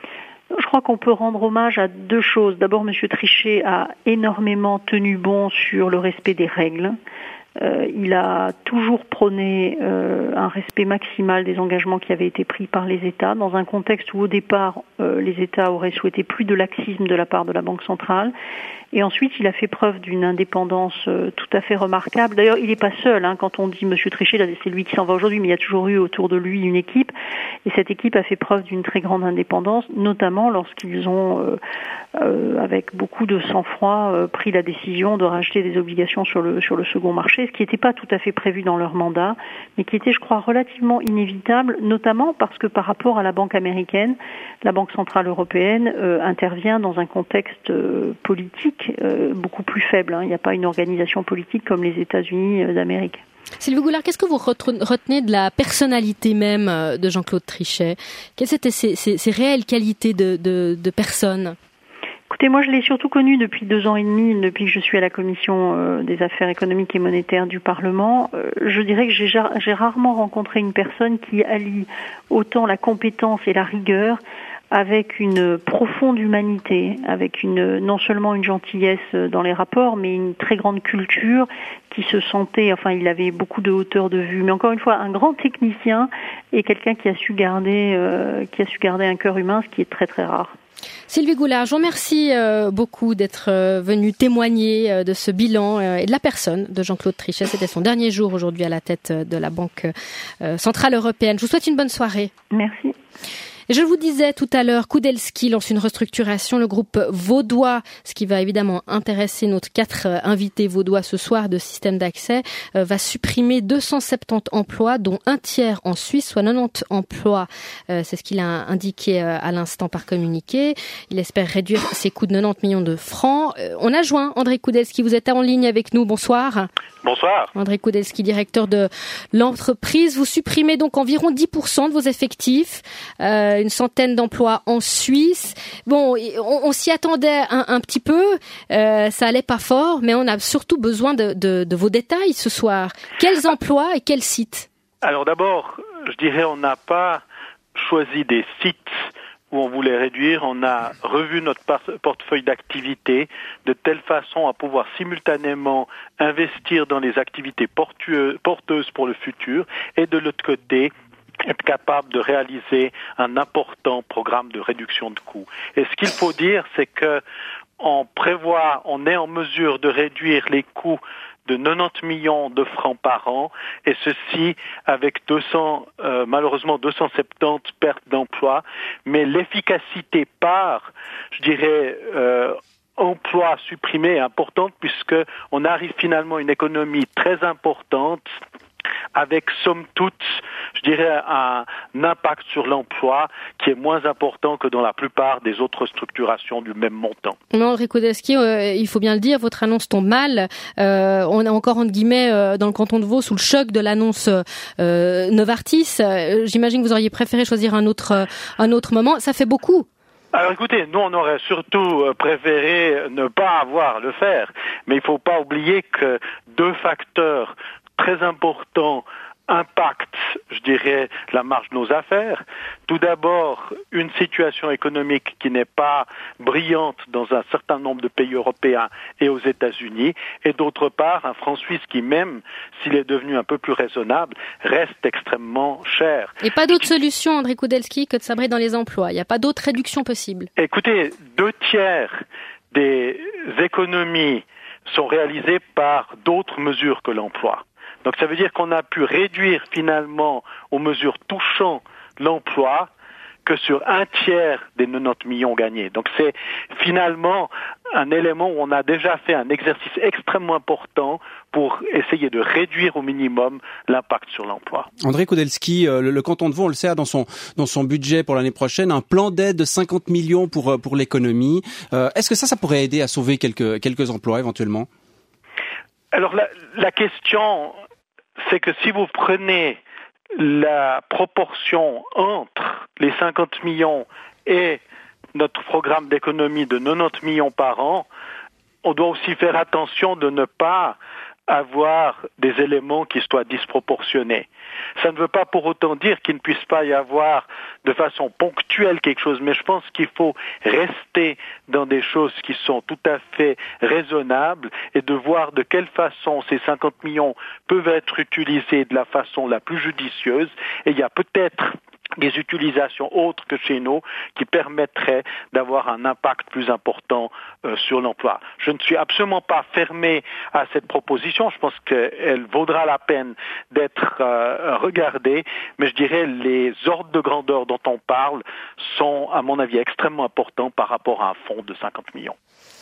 Je crois qu'on peut rendre hommage à deux choses. D'abord, M. Trichet a énormément tenu bon sur le respect des règles. Euh, il a toujours prôné euh, un respect maximal des engagements qui avaient été pris par les États, dans un contexte où au départ, euh, les États auraient souhaité plus de laxisme de la part de la Banque centrale. Et ensuite, il a fait preuve d'une indépendance euh, tout à fait remarquable. D'ailleurs, il n'est pas seul. Hein, quand on dit M. Trichet, là, c'est lui qui s'en va aujourd'hui, mais il y a toujours eu autour de lui une équipe. Et cette équipe a fait preuve d'une très grande indépendance, notamment lorsqu'ils ont, euh, euh, avec beaucoup de sang-froid, euh, pris la décision de racheter des obligations sur le, sur le second marché, ce qui n'était pas tout à fait prévu dans leur mandat, mais qui était, je crois, relativement inévitable, notamment parce que par rapport à la Banque américaine, la Banque centrale européenne euh, intervient dans un contexte euh, politique Euh, beaucoup plus faible. Hein. Il n'y a pas une organisation politique comme les États-Unis euh, d'Amérique. Sylvie Goulard, qu'est-ce que vous retenez de la personnalité même de Jean-Claude Trichet ? Quelles étaient ses, ses, ses réelles qualités de, de, de personne ? Écoutez, moi je l'ai surtout connu depuis deux ans et demi, depuis que je suis à la commission euh, des affaires économiques et monétaires du Parlement. Euh, je dirais que j'ai, j'ai rarement rencontré une personne qui allie autant la compétence et la rigueur avec une profonde humanité, avec une non seulement une gentillesse dans les rapports, mais une très grande culture, qui se sentait, enfin il avait beaucoup de hauteur de vue, mais encore une fois un grand technicien et quelqu'un qui a su garder, euh, qui a su garder un cœur humain, ce qui est très très rare. Sylvie Goulard, je vous remercie euh, beaucoup d'être euh, venue témoigner euh, de ce bilan euh, et de la personne de Jean-Claude Trichet. C'était son dernier jour aujourd'hui à la tête de la Banque euh, centrale européenne. Je vous souhaite une bonne soirée. Merci. Je vous disais tout à l'heure, Kudelski lance une restructuration, le groupe vaudois, ce qui va évidemment intéresser notre quatre invités vaudois ce soir de système d'accès, euh, va supprimer deux cent soixante-dix emplois, dont un tiers en Suisse, soit quatre-vingt-dix emplois. Euh, c'est ce qu'il a indiqué euh, à l'instant par communiqué. Il espère réduire ses coûts de quatre-vingt-dix millions de francs. Euh, on a joint André Kudelski, vous êtes en ligne avec nous, bonsoir. Bonsoir. André Kudelski, directeur de l'entreprise. Vous supprimez donc environ dix pour cent de vos effectifs, euh, une centaine d'emplois en Suisse. Bon, on, on s'y attendait un, un petit peu, euh, ça allait pas fort, mais on a surtout besoin de, de, de vos détails ce soir. Quels emplois et quels sites ? Alors d'abord, je dirais on n'a pas choisi des sites où on voulait réduire, on a revu notre portefeuille d'activités de telle façon à pouvoir simultanément investir dans les activités porteuses pour le futur et de l'autre côté, être capable de réaliser un important programme de réduction de coûts. Et ce qu'il faut dire, c'est que on prévoit, on est en mesure de réduire les coûts de quatre-vingt-dix millions de francs par an, et ceci avec deux cents, euh, malheureusement deux cent soixante-dix pertes d'emplois, mais l'efficacité par, je dirais, euh, emplois supprimés est importante puisque on arrive finalement à une économie très importante avec, somme toute, je dirais, un impact sur l'emploi qui est moins important que dans la plupart des autres structurations du même montant. Non, André Kudelski, euh, il faut bien le dire, votre annonce tombe mal. Euh, on est encore, entre guillemets, euh, dans le canton de Vaud, sous le choc de l'annonce euh, Novartis. Euh, j'imagine que vous auriez préféré choisir un autre, euh, un autre moment. Ça fait beaucoup. Alors écoutez, nous on aurait surtout préféré ne pas avoir à le faire, mais il ne faut pas oublier que deux facteurs très importants impacte, je dirais, la marge de nos affaires. Tout d'abord, une situation économique qui n'est pas brillante dans un certain nombre de pays européens et aux États-Unis, et d'autre part, un franc suisse qui, même s'il est devenu un peu plus raisonnable, reste extrêmement cher. Et pas d'autre solution, André Kudelski, que de sabrer dans les emplois. Il n'y a pas d'autre réduction possible. Écoutez, deux tiers des économies sont réalisées par d'autres mesures que l'emploi. Donc ça veut dire qu'on a pu réduire finalement aux mesures touchant l'emploi que sur un tiers des quatre-vingt-dix millions gagnés. Donc c'est finalement un élément où on a déjà fait un exercice extrêmement important pour essayer de réduire au minimum l'impact sur l'emploi. André Kudelski, le, le canton de Vaud, on le sait, a dans son, dans son budget pour l'année prochaine un plan d'aide de cinquante millions pour, pour l'économie. Euh, est-ce que ça, ça pourrait aider à sauver quelques, quelques emplois éventuellement? Alors la, la question, c'est que si vous prenez la proportion entre les cinquante millions et notre programme d'économie de quatre-vingt-dix millions par an, on doit aussi faire attention de ne pas avoir des éléments qui soient disproportionnés. Ça ne veut pas pour autant dire qu'il ne puisse pas y avoir de façon ponctuelle quelque chose, mais je pense qu'il faut rester dans des choses qui sont tout à fait raisonnables et de voir de quelle façon ces cinquante millions peuvent être utilisés de la façon la plus judicieuse. Et il y a peut-être des utilisations autres que chez nous qui permettraient d'avoir un impact plus important euh, sur l'emploi. Je ne suis absolument pas fermé à cette proposition. Je pense qu'elle vaudra la peine d'être euh, regardée, mais je dirais les ordres de grandeur dont on parle sont, à mon avis, extrêmement importants par rapport à un fonds de cinquante millions.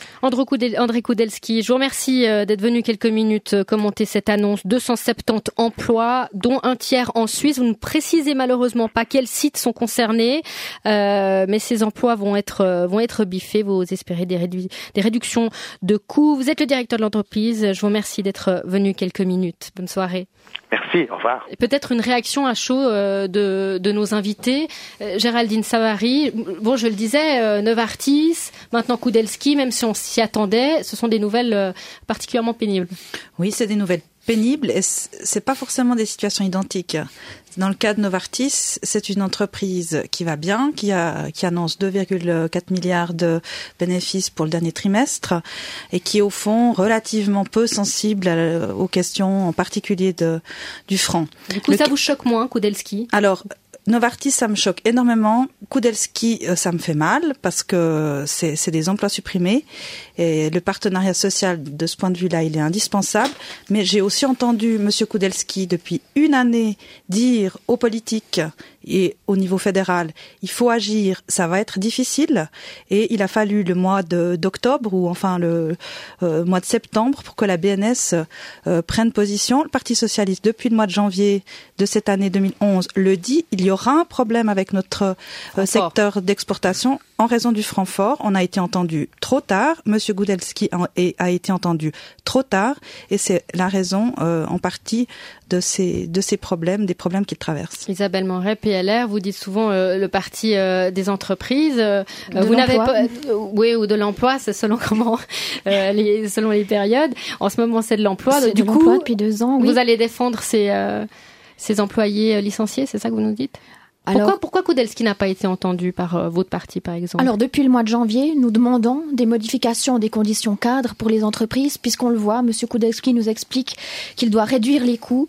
André Kudelski, je vous remercie d'être venu quelques minutes commenter cette annonce. deux cent soixante-dix emplois, dont un tiers en Suisse. Vous ne précisez malheureusement pas quels sites sont concernés, euh, mais ces emplois vont être vont être biffés. Vous espérez des, rédu- des réductions de coûts. Vous êtes le directeur de l'entreprise. Je vous remercie d'être venu quelques minutes. Bonne soirée. Merci, au revoir. Et peut-être une réaction à chaud euh, de, de nos invités. Euh, Géraldine Savary, bon, je le disais, euh, Novartis, maintenant Kudelski, même si on s'y attendait, ce sont des nouvelles euh, particulièrement pénibles. Oui, c'est des nouvelles pénibles et c'est pas forcément des situations identiques. Dans le cas de Novartis, c'est une entreprise qui va bien, qui a, qui annonce deux virgule quatre milliards de bénéfices pour le dernier trimestre et qui est au fond relativement peu sensible à, aux questions en particulier de, du franc. Du coup, le... ça vous choque moins, Kudelski? Alors, Novartis, ça me choque énormément. Kudelski, ça me fait mal parce que c'est, c'est des emplois supprimés et le partenariat social de ce point de vue-là, il est indispensable. Mais j'ai aussi entendu Monsieur Kudelski depuis une année dire aux politiques et au niveau fédéral, il faut agir, ça va être difficile. Et il a fallu le mois de, d'octobre ou enfin le euh, mois de septembre pour que la B N S euh, prenne position. Le Parti socialiste, depuis le mois de janvier de cette année deux mille onze, le dit, il y aura un problème avec notre euh, secteur d'exportation en raison du franc fort. On a été entendu trop tard. Monsieur Kudelski a, a été entendu trop tard. Et c'est la raison euh, en partie de ces, de ces problèmes, des problèmes qu'il traverse. Isabelle Moret, P L R, vous dites souvent euh, le parti euh, des entreprises. Euh, de vous n'avez pas, euh, oui, ou de l'emploi, c'est selon comment, euh, les, selon les périodes. En ce moment, c'est de l'emploi. C'est du de coup, l'emploi depuis deux ans. Oui. Vous allez défendre ces, euh, ces employés licenciés, c'est ça que vous nous dites? Alors, pourquoi, pourquoi Kudelski n'a pas été entendu par euh, votre parti, par exemple? Alors, depuis le mois de janvier, nous demandons des modifications des conditions cadres pour les entreprises, puisqu'on le voit, Monsieur Kudelski nous explique qu'il doit réduire les coûts.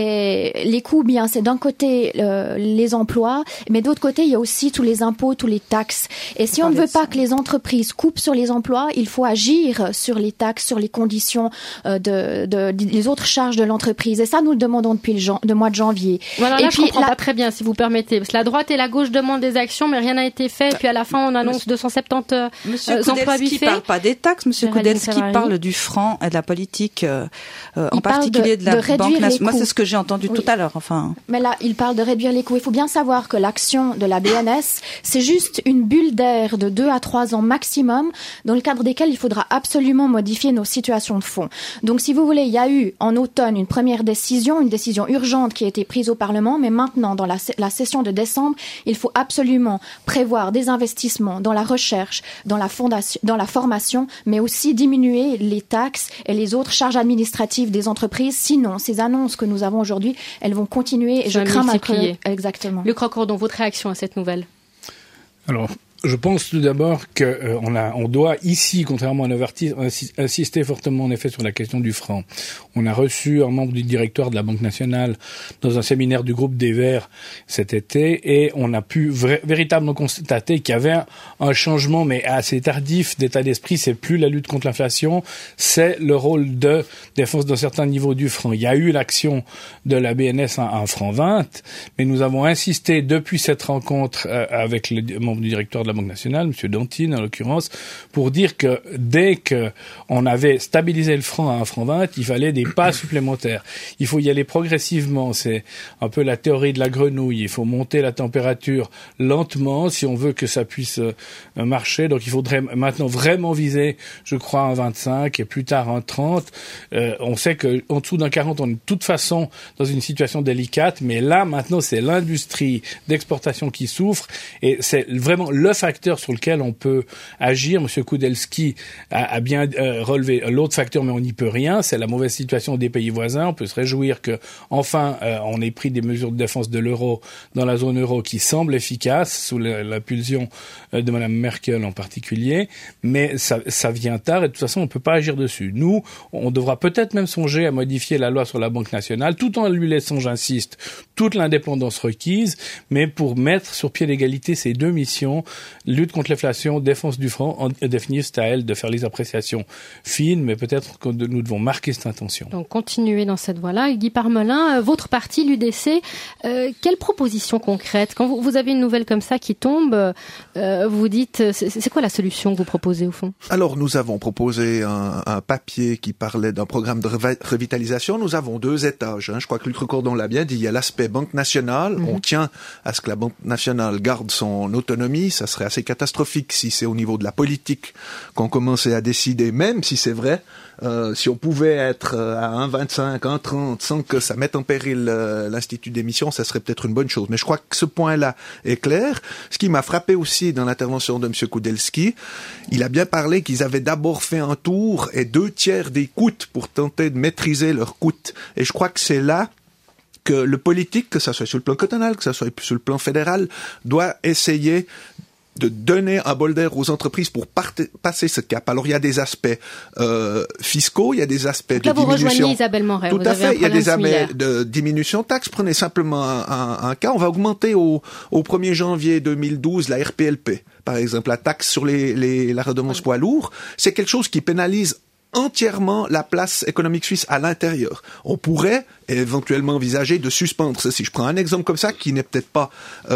Et les coûts, bien, c'est d'un côté euh, les emplois, mais d'autre côté, il y a aussi tous les impôts, tous les taxes. Et si on ne veut pas que les entreprises coupent sur les emplois, il faut agir sur les taxes, sur les conditions euh, de, de, de les autres charges de l'entreprise. Et ça, nous le demandons depuis le, jan- le mois de janvier. Voilà, et là, puis, je comprends la... pas très bien, si vous permettez. Parce que la droite et la gauche demandent des actions, mais rien n'a été fait. Et puis à la fin, on annonce deux cent soixante-dix euh, Monsieur emplois biffés. Kudelski parle pas des taxes. Monsieur Kudelski parle du franc et de la politique, euh, euh, en particulier de, de la de Banque nationale. Moi, c'est ce que j'ai entendu oui. tout à l'heure. Enfin. Mais là, il parle de réduire les coûts. Il faut bien savoir que l'action de la B N S, c'est juste une bulle d'air de deux à trois ans maximum, dans le cadre desquels il faudra absolument modifier nos situations de fond. Donc, si vous voulez, il y a eu en automne une première décision, une décision urgente qui a été prise au Parlement, mais maintenant, dans la, la session de décembre, il faut absolument prévoir des investissements dans la recherche, dans la fondation, dans la formation, mais aussi diminuer les taxes et les autres charges administratives des entreprises. Sinon, ces annonces que nous avons aujourd'hui, elles vont continuer et je crains mal que... Exactement. Luc Rocordon, votre réaction à cette nouvelle? Alors, je pense tout d'abord que euh, on a, on doit ici, contrairement à Novartis, insister fortement en effet sur la question du franc. On a reçu un membre du directoire de la Banque nationale dans un séminaire du groupe des Verts cet été et on a pu vra- véritablement constater qu'il y avait un, un changement, mais assez tardif d'état d'esprit. C'est plus la lutte contre l'inflation, c'est le rôle de défense d'un certain niveau du franc. Il y a eu l'action de la B N S à un franc vingt, mais nous avons insisté depuis cette rencontre euh, avec le membre du directoire de la Banque nationale, M. Dantine en l'occurrence, pour dire que dès qu'on avait stabilisé le franc à un franc vingt, il fallait des pas supplémentaires. Il faut y aller progressivement, c'est un peu la théorie de la grenouille, il faut monter la température lentement si on veut que ça puisse euh, marcher. Donc il faudrait maintenant vraiment viser, je crois, un vingt-cinq et plus tard un trente. Euh, on sait qu'en dessous d'un quarante, on est de toute façon dans une situation délicate, mais là maintenant c'est l'industrie d'exportation qui souffre et c'est vraiment le facteur sur lequel on peut agir. Monsieur Kudelski a, a bien euh, relevé l'autre facteur, mais on n'y peut rien, c'est la mauvaise situation des pays voisins. On peut se réjouir que enfin euh, on ait pris des mesures de défense de l'euro dans la zone euro qui semblent efficaces sous l'impulsion de Mme Merkel en particulier, mais ça, ça vient tard et de toute façon on ne peut pas agir dessus. Nous, on devra peut-être même songer à modifier la loi sur la Banque nationale tout en lui laissant, j'insiste, toute l'indépendance requise, mais pour mettre sur pied d'égalité ces deux missions, lutte contre l'inflation, défense du franc, en définir, c'est à elle de faire les appréciations fines, mais peut-être que nous devons marquer cette intention. Donc continuez dans cette voie-là. Guy Parmelin, votre parti, l'U D C, euh, quelles propositions concrètes? Quand vous, vous avez une nouvelle comme ça qui tombe, euh, vous dites, c'est, c'est quoi la solution que vous proposez au fond? Alors nous avons proposé un, un papier qui parlait d'un programme de rev- revitalisation. Nous avons deux étages. Hein. Je crois que Luc Rocordon l'a bien dit. Il y a l'aspect Banque nationale. Mm-hmm. On tient à ce que la Banque nationale garde son autonomie. Ça serait assez catastrophique si c'est au niveau de la politique qu'on commençait à décider, même si c'est vrai, euh, si on pouvait être à un virgule vingt-cinq, un virgule trente sans que ça mette en péril euh, l'Institut d'émission, ça serait peut-être une bonne chose. Mais je crois que ce point-là est clair. Ce qui m'a frappé aussi dans l'intervention de M. Kudelski, il a bien parlé qu'ils avaient d'abord fait un tour et deux tiers des coûts pour tenter de maîtriser leurs coûts. Et je crois que c'est là que le politique, que ça soit sur le plan cantonal, que ça soit sur le plan fédéral, doit essayer de donner un bol d'air aux entreprises pour parte- passer ce cap. Alors il y a des aspects euh, fiscaux, il y a des aspects Donc de là, vous diminution. rejoignez Isabelle Moret. Tout vous à avez fait. Il y a des similaire. aspects de diminution de taxes. Prenez simplement un, un, un cas. On va augmenter au, au premier janvier deux mille douze la R P L P, par exemple, la taxe sur les, les la redevance poids lourds. C'est quelque chose qui pénalise entièrement la place économique suisse à l'intérieur. On pourrait éventuellement envisager de suspendre ceci. Je prends un exemple comme ça qui n'est peut-être pas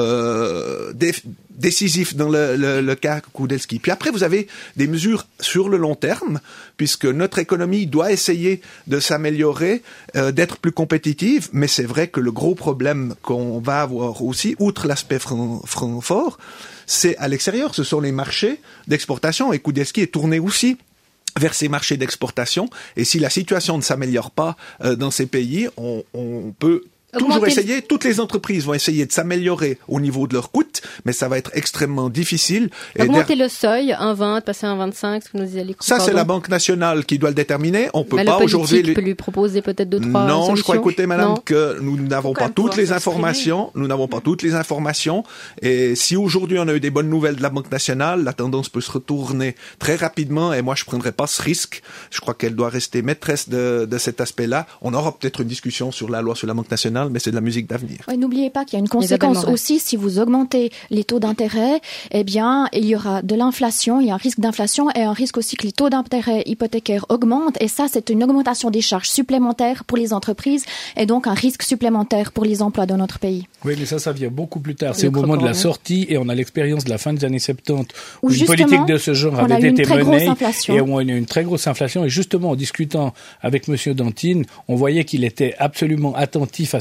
euh, dé- décisif dans le, le, le cas Kudelski. Puis après, vous avez des mesures sur le long terme, puisque notre économie doit essayer de s'améliorer, euh, d'être plus compétitive, mais c'est vrai que le gros problème qu'on va avoir aussi, outre l'aspect franc, franc fort, c'est à l'extérieur. Ce sont les marchés d'exportation, et Kudelski est tourné aussi vers ces marchés d'exportation. Et si la situation ne s'améliore pas euh, dans ces pays, on, on peut toujours Augmenter essayer. le... Toutes les entreprises vont essayer de s'améliorer au niveau de leurs coûts, mais ça va être extrêmement difficile. Et Augmenter der... le seuil, un vingt, passer à un vingt-cinq, ce que nous disait les Ça, c'est la Banque nationale qui doit le déterminer. On peut mais pas le aujourd'hui. politique peut lui proposer peut-être deux, trois Non, solutions. je crois, écoutez, madame, non. que nous n'avons pas toutes les informations. Nous n'avons pas toutes les informations. Et si aujourd'hui on a eu des bonnes nouvelles de la Banque nationale, la tendance peut se retourner très rapidement. Et moi, je prendrai pas ce risque. Je crois qu'elle doit rester maîtresse de, de cet aspect-là. On aura peut-être une discussion sur la loi sur la Banque nationale, mais c'est de la musique d'avenir. Oui, n'oubliez pas qu'il y a une conséquence aussi. Si vous augmentez les taux d'intérêt, eh bien, il y aura de l'inflation, il y a un risque d'inflation et un risque aussi que les taux d'intérêt hypothécaires augmentent. Et ça, c'est une augmentation des charges supplémentaires pour les entreprises et donc un risque supplémentaire pour les emplois dans notre pays. Oui, mais ça, ça vient beaucoup plus tard. C'est au moment de la sortie et on a l'expérience de la fin des années soixante-dix où, où une politique de ce genre avait été menée et où on a eu une très grosse inflation. Et justement, en discutant avec M. Dantine, on voyait qu'il était absolument attentif à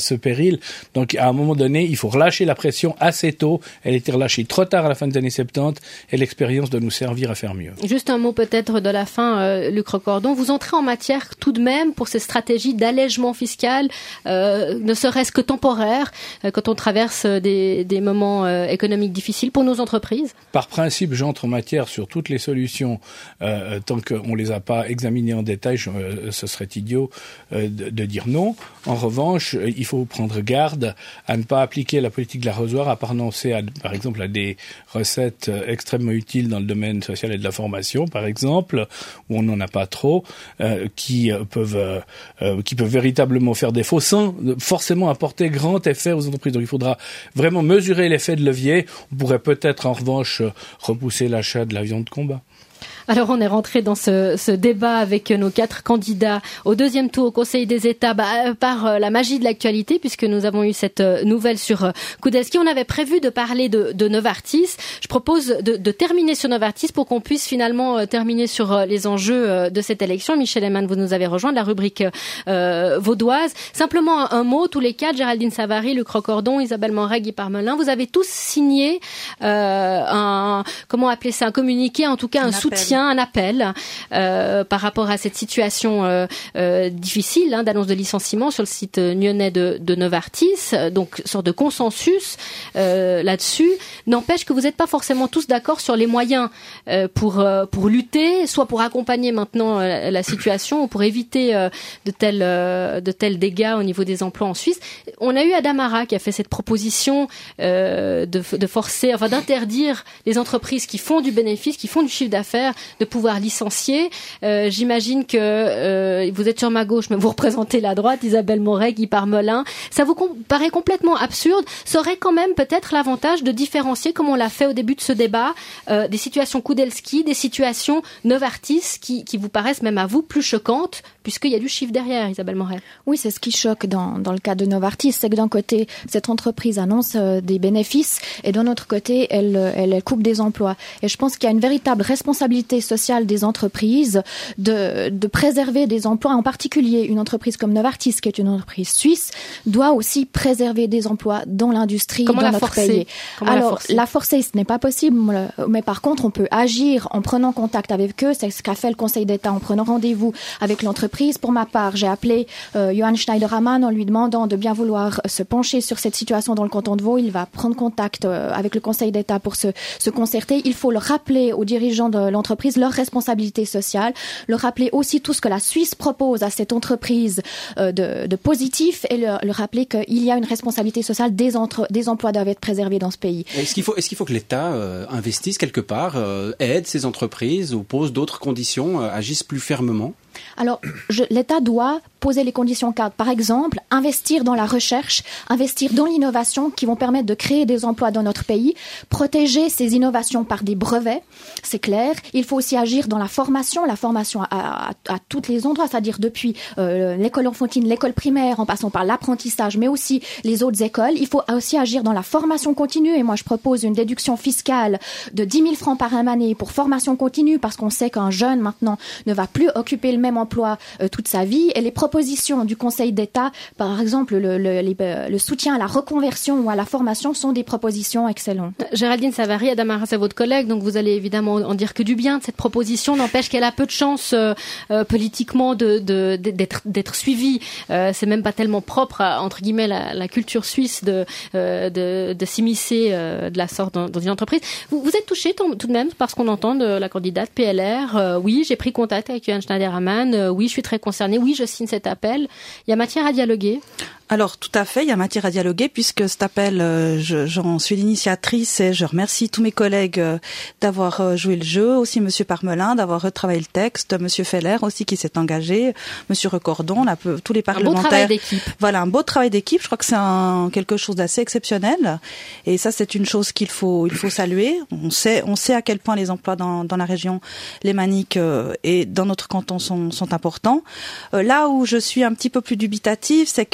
ce péril. Donc, à un moment donné, il faut relâcher la pression assez tôt. Elle était relâchée trop tard à la fin des années soixante-dix et l'expérience doit nous servir à faire mieux. Juste un mot peut-être de la fin, euh, Luc Recordon. Vous entrez en matière tout de même pour ces stratégies d'allègement fiscal, euh, ne serait-ce que temporaire, euh, quand on traverse des, des moments euh, économiques difficiles pour nos entreprises? Par principe, j'entre en matière sur toutes les solutions. Euh, tant qu'on les a pas examinées en détail, je, euh, ce serait idiot euh, de, de dire non. En revanche, euh, il faut prendre garde à ne pas appliquer la politique de l'arrosoir, à pas renoncer, à, par exemple, à des recettes euh, extrêmement utiles dans le domaine social et de la formation, par exemple, où on n'en a pas trop, euh, qui euh, peuvent euh, euh, qui peuvent véritablement faire défaut sans forcément apporter grand effet aux entreprises. Donc il faudra vraiment mesurer l'effet de levier. On pourrait peut-être en revanche repousser l'achat de l'avion de combat. Alors on est rentré dans ce, ce débat avec nos quatre candidats au deuxième tour au Conseil des États bah, par la magie de l'actualité, puisque nous avons eu cette nouvelle sur Kudelski. On avait prévu de parler de, de Novartis. Je propose de, de terminer sur Novartis pour qu'on puisse finalement terminer sur les enjeux de cette élection. Michel Eman, vous nous avez rejoint de la rubrique euh, vaudoise. Simplement un, un mot, tous les quatre, Géraldine Savary, Luc Recordon, Isabelle Morey, Guy Parmelin, vous avez tous signé euh, un, comment appeler ça, un communiqué, en tout cas un, un soutien, un appel euh, par rapport à cette situation euh, euh, difficile hein, d'annonce de licenciement sur le site nyonnais de, de Novartis, donc sorte de consensus euh, là-dessus. N'empêche que vous n'êtes pas forcément tous d'accord sur les moyens euh, pour euh, pour lutter, soit pour accompagner maintenant euh, la situation ou pour éviter euh, de tels euh, de tels dégâts au niveau des emplois en Suisse. On a eu Adamara qui a fait cette proposition euh, de, de forcer, enfin d'interdire les entreprises qui font du bénéfice, qui font du chiffre d'affaires, de pouvoir licencier. Euh, j'imagine que euh, vous êtes sur ma gauche, mais vous représentez la droite, Isabelle Morey, Guy Parmelin. Ça vous com- paraît complètement absurde. Ça aurait quand même peut-être l'avantage de différencier, comme on l'a fait au début de ce débat, euh, des situations Kudelski, des situations Novartis qui, qui vous paraissent même à vous plus choquantes, puisqu'il y a du chiffre derrière, Isabelle Morey. Oui, c'est ce qui choque dans, dans le cas de Novartis, c'est que d'un côté, cette entreprise annonce euh, des bénéfices et d'un autre côté, elle, elle, elle coupe des emplois. Et je pense qu'il y a une véritable responsabilité sociale des entreprises de, de préserver des emplois. En particulier, une entreprise comme Novartis, qui est une entreprise suisse, doit aussi préserver des emplois dans l'industrie, Comment dans la notre forcer pays. Comment Alors, la forcer, la forcer, ce n'est pas possible, mais par contre, on peut agir en prenant contact avec eux. C'est ce qu'a fait le Conseil d'État en prenant rendez-vous avec l'entreprise. Pour ma part, j'ai appelé euh, Johann Schneiderman en lui demandant de bien vouloir se pencher sur cette situation dans le canton de Vaud. Il va prendre contact euh, avec le Conseil d'État pour se, se concerter. Il faut le rappeler aux dirigeants de l'entreprise, leur responsabilité sociale, le rappeler aussi tout ce que la Suisse propose à cette entreprise euh, de, de positif et le, le rappeler qu'il y a une responsabilité sociale, des, entre, des emplois doivent être préservés dans ce pays. Est-ce qu'il faut, est-ce qu'il faut que l'État euh, investisse quelque part, euh, aide ces entreprises ou pose d'autres conditions, euh, agisse plus fermement ? Alors, je, l'État doit poser les conditions cadres. Par exemple, investir dans la recherche, investir dans l'innovation qui vont permettre de créer des emplois dans notre pays, protéger ces innovations par des brevets, c'est clair. Il faut aussi agir dans la formation, la formation à, à, à tous les endroits, c'est-à-dire depuis euh, l'école enfantine, l'école primaire, en passant par l'apprentissage, mais aussi les autres écoles. Il faut aussi agir dans la formation continue. Et moi, je propose une déduction fiscale de dix mille francs par année pour formation continue, parce qu'on sait qu'un jeune, maintenant, ne va plus occuper le même emploi euh, toute sa vie. Et les propositions du Conseil d'État, par exemple le, le, les, le soutien à la reconversion ou à la formation, sont des propositions excellentes. Géraldine Savary, Adamara, c'est votre collègue, donc vous allez évidemment en dire que du bien de cette proposition. N'empêche qu'elle a peu de chance euh, euh, politiquement de, de, de, d'être, d'être suivie. Euh, c'est même pas tellement propre à, entre guillemets, la, la culture suisse de, euh, de, de s'immiscer euh, de la sorte dans, dans une entreprise. Vous, vous êtes touché tout de même par ce qu'on entend de la candidate P L R. Euh, oui, j'ai pris contact avec Johann Schneiderman. Euh, oui, je suis très concernée. Oui, je signe cet appel. Il y a matière à dialoguer. Alors tout à fait, il y a matière à dialoguer puisque cet appel, euh, je, j'en suis l'initiatrice et je remercie tous mes collègues euh, d'avoir euh, joué le jeu, aussi Monsieur Parmelin d'avoir retravaillé le texte, Monsieur Feller aussi qui s'est engagé, Monsieur Recordon, là, tous les parlementaires. Un beau travail d'équipe. Voilà, un beau travail d'équipe. Je crois que c'est un, quelque chose d'assez exceptionnel et ça c'est une chose qu'il faut il faut saluer. On sait on sait à quel point les emplois dans, dans la région lémanique euh, et dans notre canton sont, sont importants. Euh, là où je suis un petit peu plus dubitative, c'est que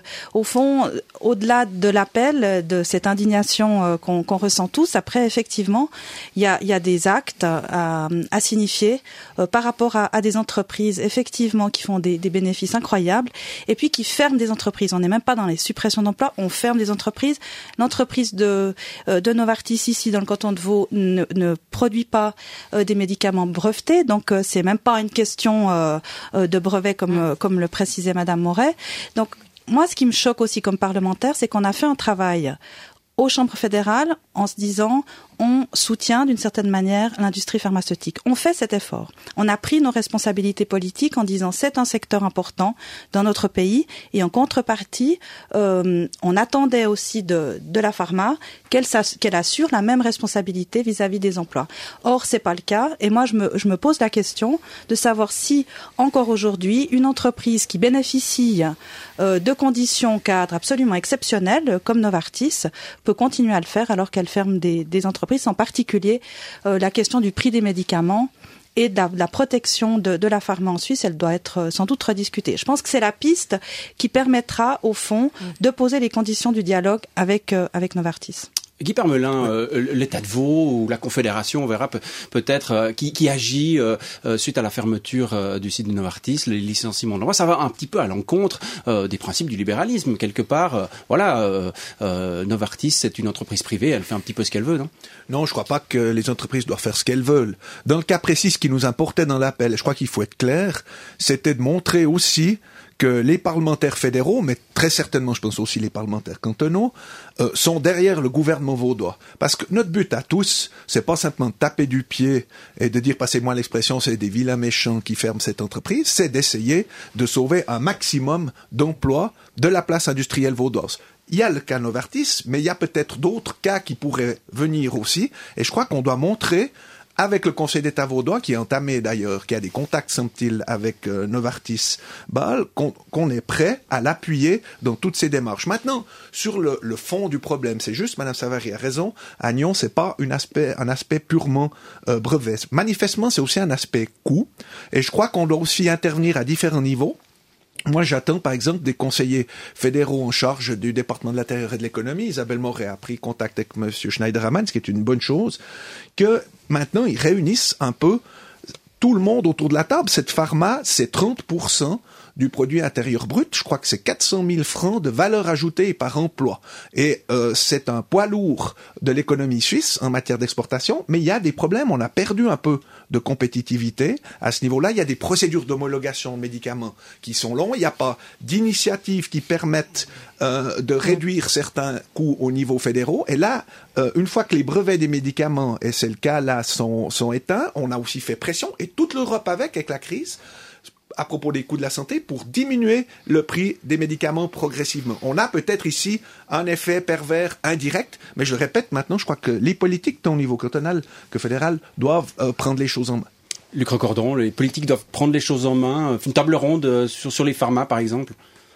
au fond, au-delà de l'appel, de cette indignation euh, qu'on, qu'on ressent tous, après, effectivement, il y a, il y a des actes à, à signifier euh, par rapport à, à des entreprises, effectivement, qui font des, des bénéfices incroyables, et puis qui ferment des entreprises. On n'est même pas dans les suppressions d'emplois, on ferme des entreprises. L'entreprise de, euh, de Novartis, ici, dans le canton de Vaud, ne, ne produit pas euh, des médicaments brevetés, donc euh, c'est même pas une question euh, euh, de brevet comme, euh, comme le précisait Madame Moret. Donc, moi, ce qui me choque aussi comme parlementaire, c'est qu'on a fait un travail aux chambres fédérales en se disant on soutient d'une certaine manière l'industrie pharmaceutique. On fait cet effort. On a pris nos responsabilités politiques en disant c'est un secteur important dans notre pays et en contrepartie, euh, on attendait aussi de, de la pharma qu'elle, qu'elle assure la même responsabilité vis-à-vis des emplois. Or, c'est pas le cas et moi je me, je me pose la question de savoir si encore aujourd'hui une entreprise qui bénéficie euh, de conditions cadres absolument exceptionnelles comme Novartis peut continuer à le faire alors qu'elle ferme des, des entreprises, en particulier euh, la question du prix des médicaments et de la, de la protection de, de la pharma en Suisse, elle doit être sans doute rediscutée. Je pense que c'est la piste qui permettra, au fond, de poser les conditions du dialogue avec, euh, avec Novartis. Guy Parmelin, euh, l'État de Vaud ou la Confédération, on verra pe- peut-être euh, qui, qui agit euh, euh, suite à la fermeture euh, du site de Novartis, les licenciements d'emploi, ça va un petit peu à l'encontre euh, des principes du libéralisme quelque part. Euh, voilà, euh, euh, Novartis, c'est une entreprise privée, elle fait un petit peu ce qu'elle veut, non ? Non, je crois pas que les entreprises doivent faire ce qu'elles veulent. Dans le cas précis, ce qui nous importait dans l'appel, je crois qu'il faut être clair, c'était de montrer aussi que les parlementaires fédéraux, mais très certainement, je pense aussi les parlementaires cantonaux, euh, sont derrière le gouvernement vaudois. Parce que notre but à tous, c'est pas simplement de taper du pied et de dire, passez-moi l'expression, c'est des vilains méchants qui ferment cette entreprise, c'est d'essayer de sauver un maximum d'emplois de la place industrielle vaudoise. Il y a le cas Novartis, mais il y a peut-être d'autres cas qui pourraient venir aussi, et je crois qu'on doit montrer avec le Conseil d'État vaudois, qui est entamé d'ailleurs, qui a des contacts, semble-t-il, avec euh, Novartis Bâle, qu'on, qu'on est prêt à l'appuyer dans toutes ces démarches. Maintenant, sur le, le fond du problème, c'est juste, Madame Savary a raison, à Nyon, c'est pas une aspect, un aspect purement euh, brevet. Manifestement, c'est aussi un aspect coût, et je crois qu'on doit aussi intervenir à différents niveaux. Moi, j'attends, par exemple, des conseillers fédéraux en charge du département de l'intérieur et de l'économie. Isabelle Moret a pris contact avec M. Schneiderman, ce qui est une bonne chose, que maintenant, ils réunissent un peu tout le monde autour de la table. Cette pharma, c'est trente pour cent du produit intérieur brut. Je crois que c'est quatre cent mille francs de valeur ajoutée par emploi. Et euh, c'est un poids lourd de l'économie suisse en matière d'exportation, mais il y a des problèmes. On a perdu un peu de compétitivité. À ce niveau-là, il y a des procédures d'homologation de médicaments qui sont longues. Il n'y a pas d'initiatives qui permettent euh, de réduire certains coûts au niveau fédéral. Et là, euh, une fois que les brevets des médicaments, et c'est le cas là, sont, sont éteints, on a aussi fait pression, et toute l'Europe avec, avec la crise, à propos des coûts de la santé, pour diminuer le prix des médicaments progressivement. On a peut-être ici un effet pervers indirect, mais je le répète maintenant, je crois que les politiques, tant au niveau cantonal que fédéral, doivent euh, prendre les choses en main. Luc Recordon, les politiques doivent prendre les choses en main. Une table ronde sur, sur les pharma, par exemple.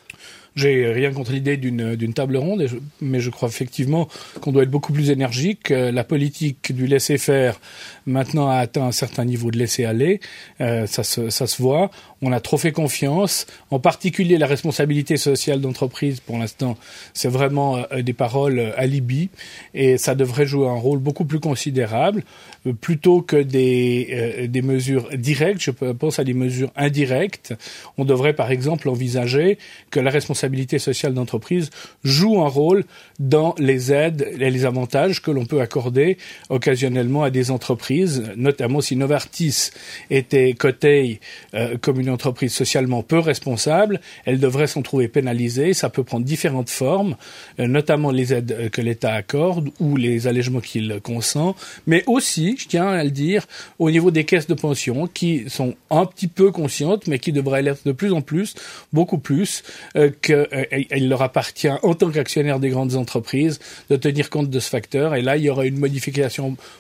J'ai rien contre l'idée d'une, d'une table ronde, mais je crois effectivement qu'on doit être beaucoup plus énergique. La politique du laisser-faire, maintenant, a atteint un certain niveau de laisser-aller. Euh, ça, se, ça se voit. On a trop fait confiance. En particulier, la responsabilité sociale d'entreprise, pour l'instant, c'est vraiment euh, des paroles alibi. Et ça devrait jouer un rôle beaucoup plus considérable. Euh, plutôt que des, euh, des mesures directes, je pense à des mesures indirectes. On devrait, par exemple, envisager que la responsabilité responsabilité sociale d'entreprise joue un rôle dans les aides et les avantages que l'on peut accorder occasionnellement à des entreprises, notamment si Novartis était cotée euh, comme une entreprise socialement peu responsable, elle devrait s'en trouver pénalisée. Ça peut prendre différentes formes, euh, notamment les aides que l'État accorde ou les allègements qu'il consent, mais aussi, je tiens à le dire, au niveau des caisses de pension qui sont un petit peu conscientes, mais qui devraient l'être de plus en plus, beaucoup plus, euh, qu'il euh, leur appartient en tant qu'actionnaire des grandes entreprises de tenir compte de ce facteur. Et là, il y aura une modification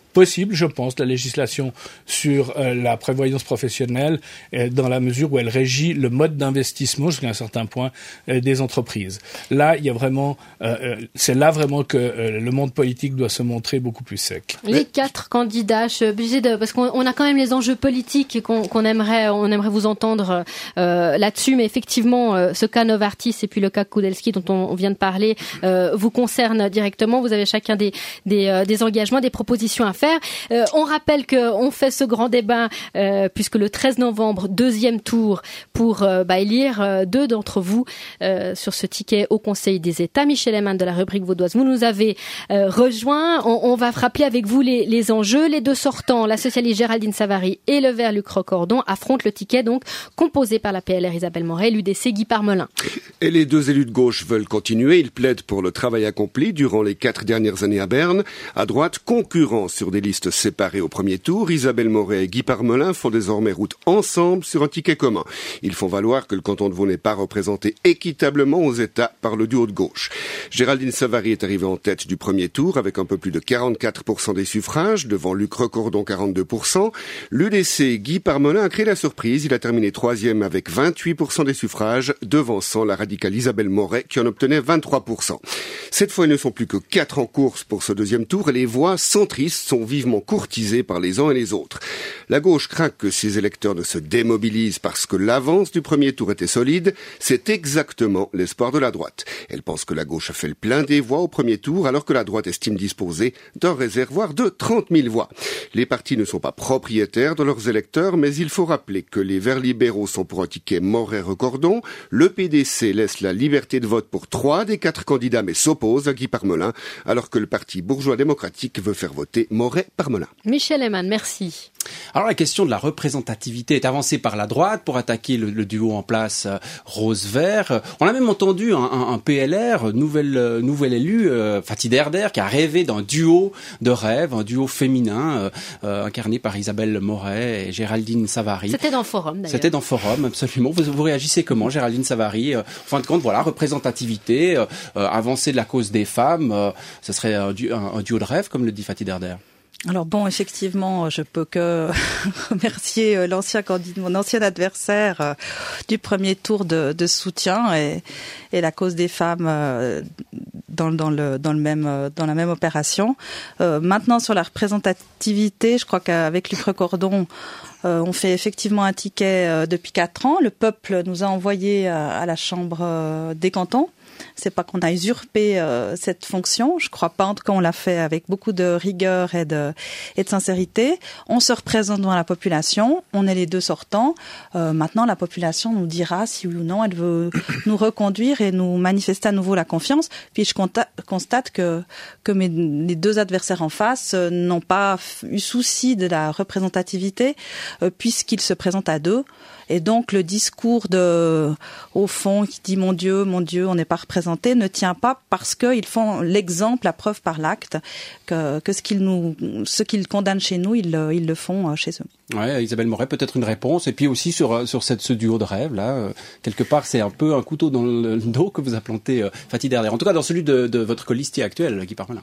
possible, je pense, la législation sur euh, la prévoyance professionnelle euh, dans la mesure où elle régit le mode d'investissement jusqu'à un certain point euh, des entreprises. Là, il y a vraiment, euh, c'est là vraiment que euh, le monde politique doit se montrer beaucoup plus sec. Les Mais... quatre candidats, je suis obligée de, parce qu'on on a quand même les enjeux politiques qu'on, qu'on aimerait, on aimerait vous entendre euh, là-dessus, mais effectivement, euh, ce cas Novartis et puis le cas Kudelski dont on, on vient de parler euh, vous concerne directement. Vous avez chacun des des, euh, des engagements, des propositions à faire. Euh, on rappelle qu'on fait ce grand débat euh, puisque le treize novembre, deuxième tour pour euh, bah, élire euh, deux d'entre vous euh, sur ce ticket au Conseil des États. Michel Heymann de la rubrique vaudoise, vous nous avez euh, rejoint. On, on va rappeler avec vous les, les enjeux. Les deux sortants, la socialiste Géraldine Savary et le vert Luc Recordon, affrontent le ticket donc composé par la P L R Isabelle Moret et l'U D C Guy Parmelin. Et les deux élus de gauche veulent continuer. Ils plaident pour le travail accompli durant les quatre dernières années à Berne. À droite, concurrents sur des listes séparées au premier tour. Isabelle Moret et Guy Parmelin font désormais route ensemble sur un ticket commun. Ils font valoir que le canton de Vaud n'est pas représenté équitablement aux États par le duo de gauche. Géraldine Savary est arrivée en tête du premier tour avec un peu plus de quarante-quatre pour cent des suffrages, devant Luc Recordon quarante-deux pour cent. L'U D C Guy Parmelin a créé la surprise. Il a terminé troisième avec vingt-huit pour cent des suffrages, devançant la radicale Isabelle Moret qui en obtenait vingt-trois pour cent. Cette fois, ils ne sont plus que quatre en course pour ce deuxième tour et les voix centristes sont vivement courtisées par les uns et les autres. La gauche craint que ses électeurs ne se démobilisent parce que l'avance du premier tour était solide. C'est exactement l'espoir de la droite. Elle pense que la gauche a fait le plein des voix au premier tour alors que la droite estime disposer d'un réservoir de trente mille voix. Les partis ne sont pas propriétaires de leurs électeurs, mais il faut rappeler que les Verts libéraux sont pour un ticket Moret-Recordon. Le P D C laisse la liberté de vote pour trois des quatre candidats mais s'oppose à Guy Parmelin, alors que le parti bourgeois démocratique veut faire voter Moret-Parmelin. Michel Heymann, merci. Alors la question de la représentativité est avancée par la droite pour attaquer le, le duo en place euh, Rose-Vert. On a même entendu un, un, un P L R, nouvelle, euh, nouvel élu, euh, Fatih Derder, qui a rêvé d'un duo de rêve, un duo féminin euh, euh, incarné par Isabelle Moret et Géraldine Savary. C'était dans Forum d'ailleurs. C'était dans Forum, absolument. Vous, vous réagissez comment, Géraldine Savary? euh, En fin de compte, voilà, représentativité, euh, euh, avancée de la cause des femmes, euh, ce serait un, du, un, un duo de rêve, comme le dit Fatih Derder. Alors bon, effectivement, je peux que remercier l'ancien candidat, mon ancien adversaire euh, du premier tour de, de soutien et, et la cause des femmes euh, dans, dans le dans le même dans la même opération. Euh, maintenant sur la représentativité, je crois qu'avec Luc Recordon, euh, on fait effectivement un ticket euh, depuis quatre ans. Le peuple nous a envoyés à, à la Chambre euh, des cantons. C'est pas qu'on a usurpé euh, cette fonction. Je crois pas. En tout cas, on l'a fait avec beaucoup de rigueur et de, et de sincérité. On se représente devant la population. On est les deux sortants. Euh, maintenant, la population nous dira si oui ou non elle veut nous reconduire et nous manifester à nouveau la confiance. Puis je constate que, que mes les deux adversaires en face euh, n'ont pas eu souci de la représentativité euh, puisqu'ils se présentent à deux. Et donc le discours de, au fond, qui dit mon Dieu, mon Dieu, on n'est pas représenté, ne tient pas parce qu'ils font l'exemple, la preuve par l'acte, que, que ce qu'ils nous, ce qu'ils condamnent chez nous, ils, ils le font chez eux. Ouais, Isabelle Moret, peut-être une réponse. Et puis aussi sur sur cette ce duo de rêve là, euh, quelque part, c'est un peu un couteau dans le dos que vous a planté euh, Fatih Derder. En tout cas, dans celui de, de votre colistier actuel, Guy Parmelin.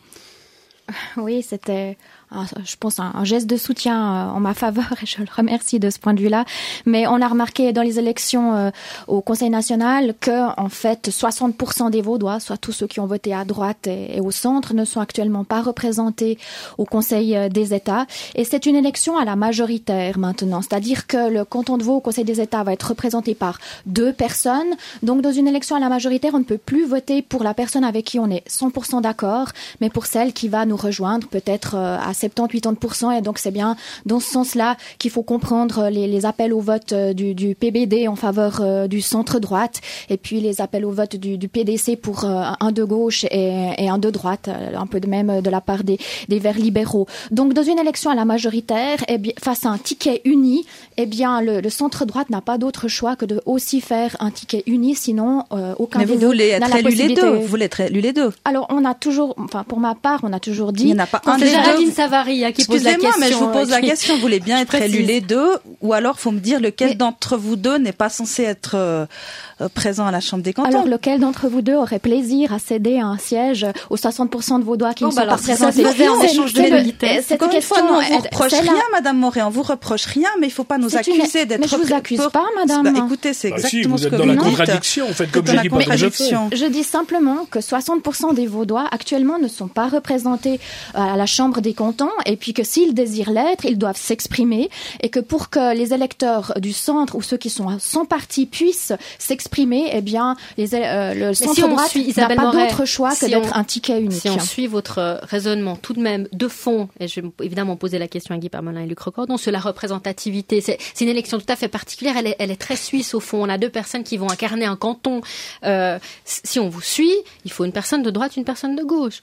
Oui, c'était, je pense, un geste de soutien en ma faveur et je le remercie de ce point de vue-là. Mais on a remarqué dans les élections au Conseil national que, en fait, soixante pour cent des Vaudois, soit tous ceux qui ont voté à droite et au centre, ne sont actuellement pas représentés au Conseil des États. Et c'est une élection à la majoritaire maintenant. C'est-à-dire que le canton de Vaud au Conseil des États va être représenté par deux personnes. Donc, dans une élection à la majoritaire, on ne peut plus voter pour la personne avec qui on est cent pour cent d'accord, mais pour celle qui va nous rejoindre peut-être à soixante-dix à quatre-vingts pour cent. Et donc, c'est bien dans ce sens-là qu'il faut comprendre les, les appels au vote du, du P B D en faveur euh, du centre-droite et puis les appels au vote du, du P D C pour euh, un de gauche et, et un de droite, un peu de même de la part des, des Verts libéraux. Donc, dans une élection à la majoritaire, eh bien, face à un ticket uni, eh bien, le, le centre-droite n'a pas d'autre choix que de aussi faire un ticket uni, sinon euh, aucun Mais des vous deux voulez n'a être la élu les possibilité. deux. Vous voulez être élu les deux. Alors, on a toujours, enfin, pour ma part, on a toujours dit. Il n'y en a pas un des deux. Savary hein, qui pose la question. Excusez-moi, mais je vous pose la question. Vous voulez bien Je être précise. élus les deux, ou alors faut me dire lequel Mais... d'entre vous deux n'est pas censé être euh, euh, présent à la Chambre des cantons. Alors, lequel d'entre vous deux aurait plaisir à céder un siège aux soixante pour cent de Vaudois qui bon, ne bah sont pas alors, si ça représentés? se faisait en C'est- échange de c'est le- militaires. Cette Encore une question, fois, nous, on vous elle- reproche c'est rien, la- Madame Moret, on vous reproche rien, mais il faut pas nous C'est une- accuser d'être... mais je vous accuse pas, madame. Bah, écoutez, c'est Bah si, exactement vous ce êtes que dans vous la dites. contradiction, faites comme Dans je la dis, pas comme je fais. contradiction. Je dis simplement que soixante pour cent des Vaudois actuellement ne sont pas représentés à la Chambre des cantons et puis que s'ils désirent l'être, ils doivent s'exprimer et que pour que les électeurs du centre ou ceux qui sont sans parti puissent s'exprimer, eh bien, les, euh, le si centre on droite suit n'a Isabelle pas Moret, d'autre choix que si d'être on- un ticket unique. Si on suit votre raisonnement tout de même de fond, et je vais évidemment poser la question à Guy Parmelin et Luc Recordon sur la représentativité, c'est, c'est une élection tout à fait particulière, elle est, elle est très suisse au fond, on a deux personnes qui vont incarner un canton. Euh, si on vous suit, il faut une personne de droite, une personne de gauche.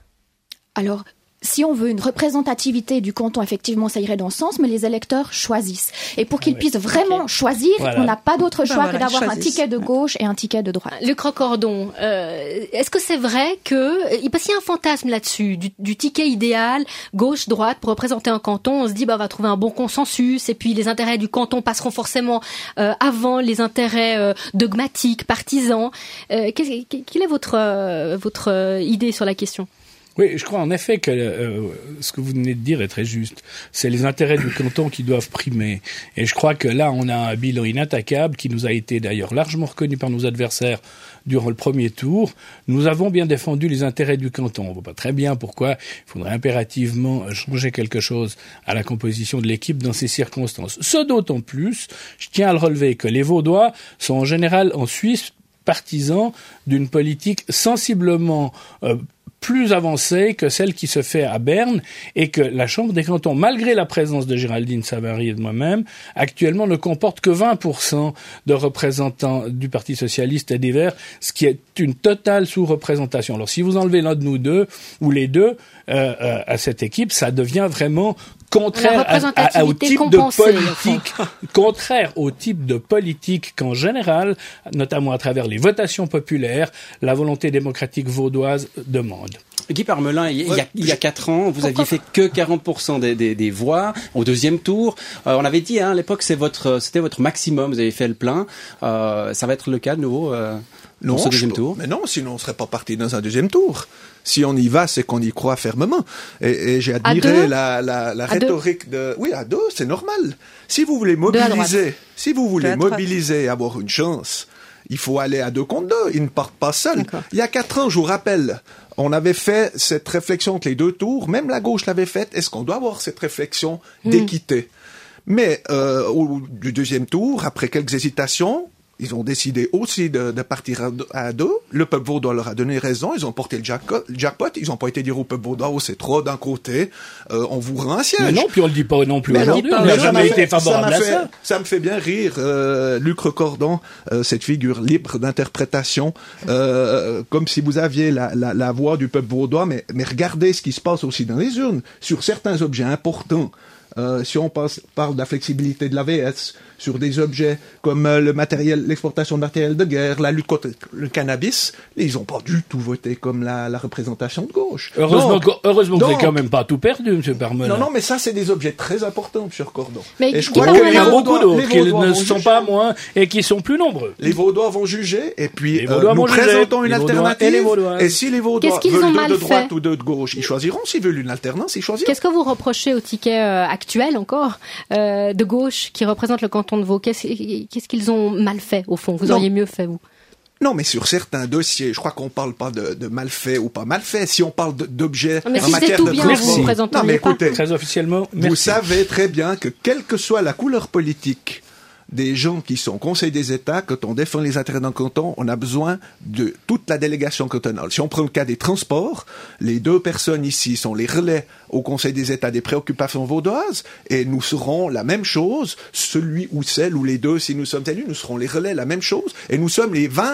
Alors, si on veut une représentativité du canton, effectivement, ça irait dans ce sens, mais les électeurs choisissent. Et pour qu'ils oui. puissent vraiment Okay. choisir, Voilà. on n'a pas d'autre Ben choix voilà, que d'avoir ils un choisissent. ticket de gauche et un ticket de droite. Luc Recordon, euh, est-ce que c'est vrai que, parce qu'il y a un fantasme là-dessus, du, du ticket idéal, gauche-droite, pour représenter un canton, on se dit, bah, on va trouver un bon consensus, et puis les intérêts du canton passeront forcément euh, avant les intérêts euh, dogmatiques, partisans. Euh, qu'est- quelle est votre, euh, votre euh, idée sur la question ? Oui, je crois en effet que euh, ce que vous venez de dire est très juste. C'est les intérêts du canton qui doivent primer. Et je crois que là, on a un bilan inattaquable qui nous a été d'ailleurs largement reconnu par nos adversaires durant le premier tour. Nous avons bien défendu les intérêts du canton. On ne voit pas très bien pourquoi il faudrait impérativement changer quelque chose à la composition de l'équipe dans ces circonstances. Ce d'autant plus, je tiens à le relever, que les Vaudois sont en général en Suisse partisans d'une politique sensiblement euh, plus avancée que celle qui se fait à Berne et que la Chambre des cantons, malgré la présence de Géraldine Savary et de moi-même, actuellement ne comporte que vingt pour cent de représentants du Parti socialiste et des Verts, ce qui est une totale sous-représentation. Alors si vous enlevez l'un de nous deux ou les deux euh, euh, à cette équipe, ça devient vraiment contraire à, à, au type de politique, contraire au type de politique qu'en général, notamment à travers les votations populaires, la volonté démocratique vaudoise demande. Guy Parmelin, il y a, il y a quatre ans, vous aviez fait que quarante pour cent des, des, des voix au deuxième tour. Euh, on avait dit, hein, à l'époque, c'est votre, c'était votre maximum. Vous avez fait le plein. Euh, ça va être le cas de nouveau euh, non, dans ce deuxième je, tour. Mais non, sinon on ne serait pas parti dans un deuxième tour. Si on y va, c'est qu'on y croit fermement. Et, et j'ai admiré la, la, la rhétorique de. Oui, à deux, c'est normal. Si vous voulez mobiliser, si vous voulez mobiliser et avoir une chance, il faut aller à deux contre deux. Ils ne partent pas seuls. Il y a quatre ans, je vous rappelle, on avait fait cette réflexion entre les deux tours. Même la gauche l'avait faite. Est-ce qu'on doit avoir cette réflexion d'équité? mmh. Mais euh, au du deuxième tour, après quelques hésitations, ils ont décidé aussi de, de partir à, à deux. Le peuple vaudois leur a donné raison. Ils ont porté le jackpot. Le jackpot. Ils n'ont pas été dire au peuple vaudois, oh, c'est trop d'un côté. Euh, on vous rend un siège. Mais non, puis on le dit pas non plus Mais aujourd'hui. Non, on n'a jamais été favorable à fait, ça. Ça me fait bien rire, euh, Luc Recordon, euh, cette figure libre d'interprétation, euh, comme si vous aviez la, la, la voix du peuple vaudois. Mais, mais regardez ce qui se passe aussi dans les urnes. Sur certains objets importants, Euh, si on passe, parle de la flexibilité de l'A V S, sur des objets comme euh, le matériel, l'exportation de matériel de guerre, la lutte contre le cannabis, ils n'ont pas du tout voté comme la, la représentation de gauche. Heureusement, donc, que, heureusement donc, que vous n'avez quand même pas tout perdu, M. Parmelin. Non, non, mais ça, c'est des objets très importants, M. Recordon. Mais et je crois crois qu'il y en a beaucoup d'autres qui ne sont juger. pas moins et qui sont plus nombreux. Les Vaudois vont juger, et puis les euh, nous présentons une les alternative. Et, et si les Vaudois veulent deux de droite ou deux de gauche, ils choisiront. S'ils veulent une alternance, ils choisiront. Qu'est-ce que vous reprochez au ticket euh, actuel encore euh, de gauche qui représente le canton de Vaud? Qu'est-ce, qu'est-ce qu'ils ont mal fait au fond? Vous non. auriez mieux fait, vous? Non, mais sur certains dossiers, je crois qu'on parle pas de, de mal fait ou pas mal fait. Si on parle de, d'objets mais en si matière c'est tout de bien, transport. vous vous non, mais écoutez, très officiellement, merci. Vous savez très bien que quelle que soit la couleur politique des gens qui sont au Conseil des États, quand on défend les intérêts d'un canton, on a besoin de toute la délégation cantonale. Si on prend le cas des transports, les deux personnes ici sont les relais au Conseil des États des préoccupations vaudoises, et nous serons la même chose, celui ou celle ou les deux, si nous sommes élus, nous serons les relais la même chose, et nous sommes les vingt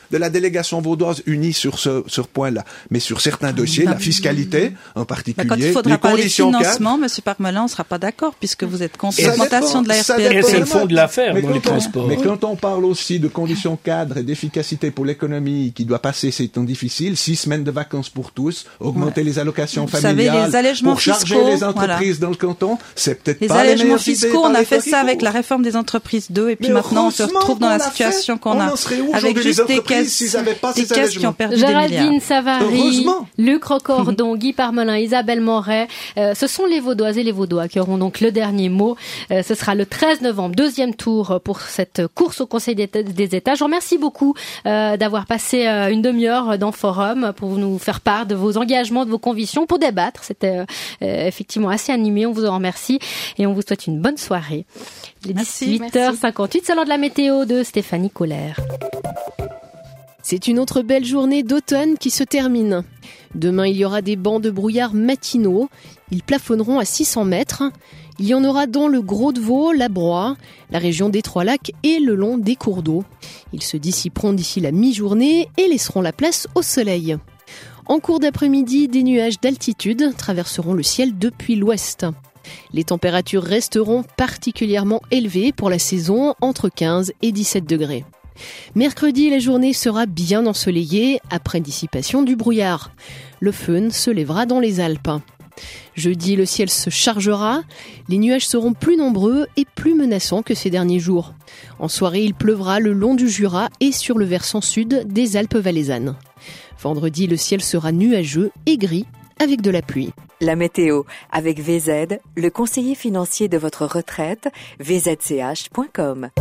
de la délégation vaudoise unie sur ce, ce point-là. Mais sur certains dossiers, la fiscalité, en particulier, bah, quand il faudra les parler conditions financement, M. Parmelin, on ne sera pas d'accord, puisque vous êtes contre Et ça l'augmentation dépend, de la ça R P L. Et c'est le dépend. fond de l'affaire Mais dans les quand on- transports. Mais quand on parle aussi de conditions cadres et d'efficacité pour l'économie qui doit passer ces temps difficiles, six semaines de vacances pour tous, augmenter les allocations Vous savez, familiales les allègements pour charger fiscaux, les entreprises voilà. dans le canton, c'est peut-être Les pas les allègements meilleures idées fiscaux, par on a les fait temps qui ça avec courent. la réforme des entreprises deux, et puis Mais maintenant on se heureusement retrouve dans qu'on la l'a situation fait. qu'on On a, en serait où avec aujourd'hui, juste les des entreprises, caisses, s'ils avaient pas des ces caisses qui ont allègements? perdu des milliards. Géraldine Savary, Heureusement. Luc Rocordon, Guy Parmelin, Isabelle Moret, euh, ce sont les Vaudoises et les Vaudois qui auront donc le dernier mot. Euh, ce sera le treize novembre, deuxième tour pour cette course au Conseil des, des États. Je vous remercie beaucoup euh, d'avoir passé euh, une demi-heure dans Forum pour nous faire part de vos engagements, de vos convictions, pour débattre. C'était euh, effectivement assez animé. On vous en remercie et on vous souhaite une bonne soirée. Il est dix-huit heures cinquante-huit, c'est l'heure de la météo de Stéphanie Collère. C'est une autre belle journée d'automne qui se termine. Demain, il y aura des bancs de brouillard matinaux. Ils plafonneront à six cents mètres. Il y en aura dans le Gros-de-Vaud, la Broye, la région des Trois-Lacs et le long des cours d'eau. Ils se dissiperont d'ici la mi-journée et laisseront la place au soleil. En cours d'après-midi, des nuages d'altitude traverseront le ciel depuis l'ouest. Les températures resteront particulièrement élevées pour la saison, entre quinze et dix-sept degrés. Mercredi, la journée sera bien ensoleillée après dissipation du brouillard. Le fön se lèvera dans les Alpes. Jeudi, le ciel se chargera. Les nuages seront plus nombreux et plus menaçants que ces derniers jours. En soirée, il pleuvra le long du Jura et sur le versant sud des Alpes valaisannes. Vendredi, le ciel sera nuageux et gris avec de la pluie. La météo avec V Z, le conseiller financier de votre retraite, v z c h point com.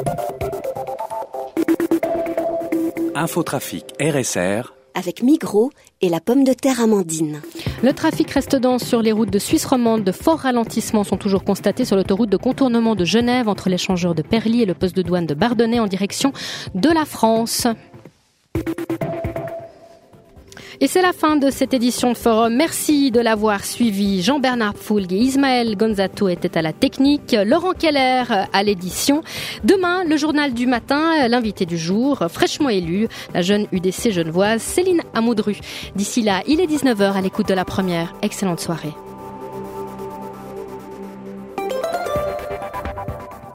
Infotrafic R S R avec Migros et la pomme de terre Amandine. Le trafic reste dense sur les routes de Suisse romande. De forts ralentissements sont toujours constatés sur l'autoroute de contournement de Genève entre l'échangeur de Perly et le poste de douane de Bardonnay en direction de la France. Et c'est la fin de cette édition de Forum. Merci de l'avoir suivi. Jean-Bernard Foulgue et Ismaël Gonzato étaient à la technique, Laurent Keller à l'édition. Demain, le journal du matin, l'invité du jour, fraîchement élu, la jeune U D C genevoise Céline Amoudru. D'ici là, il est dix-neuf heures à l'écoute de la première. Excellente soirée.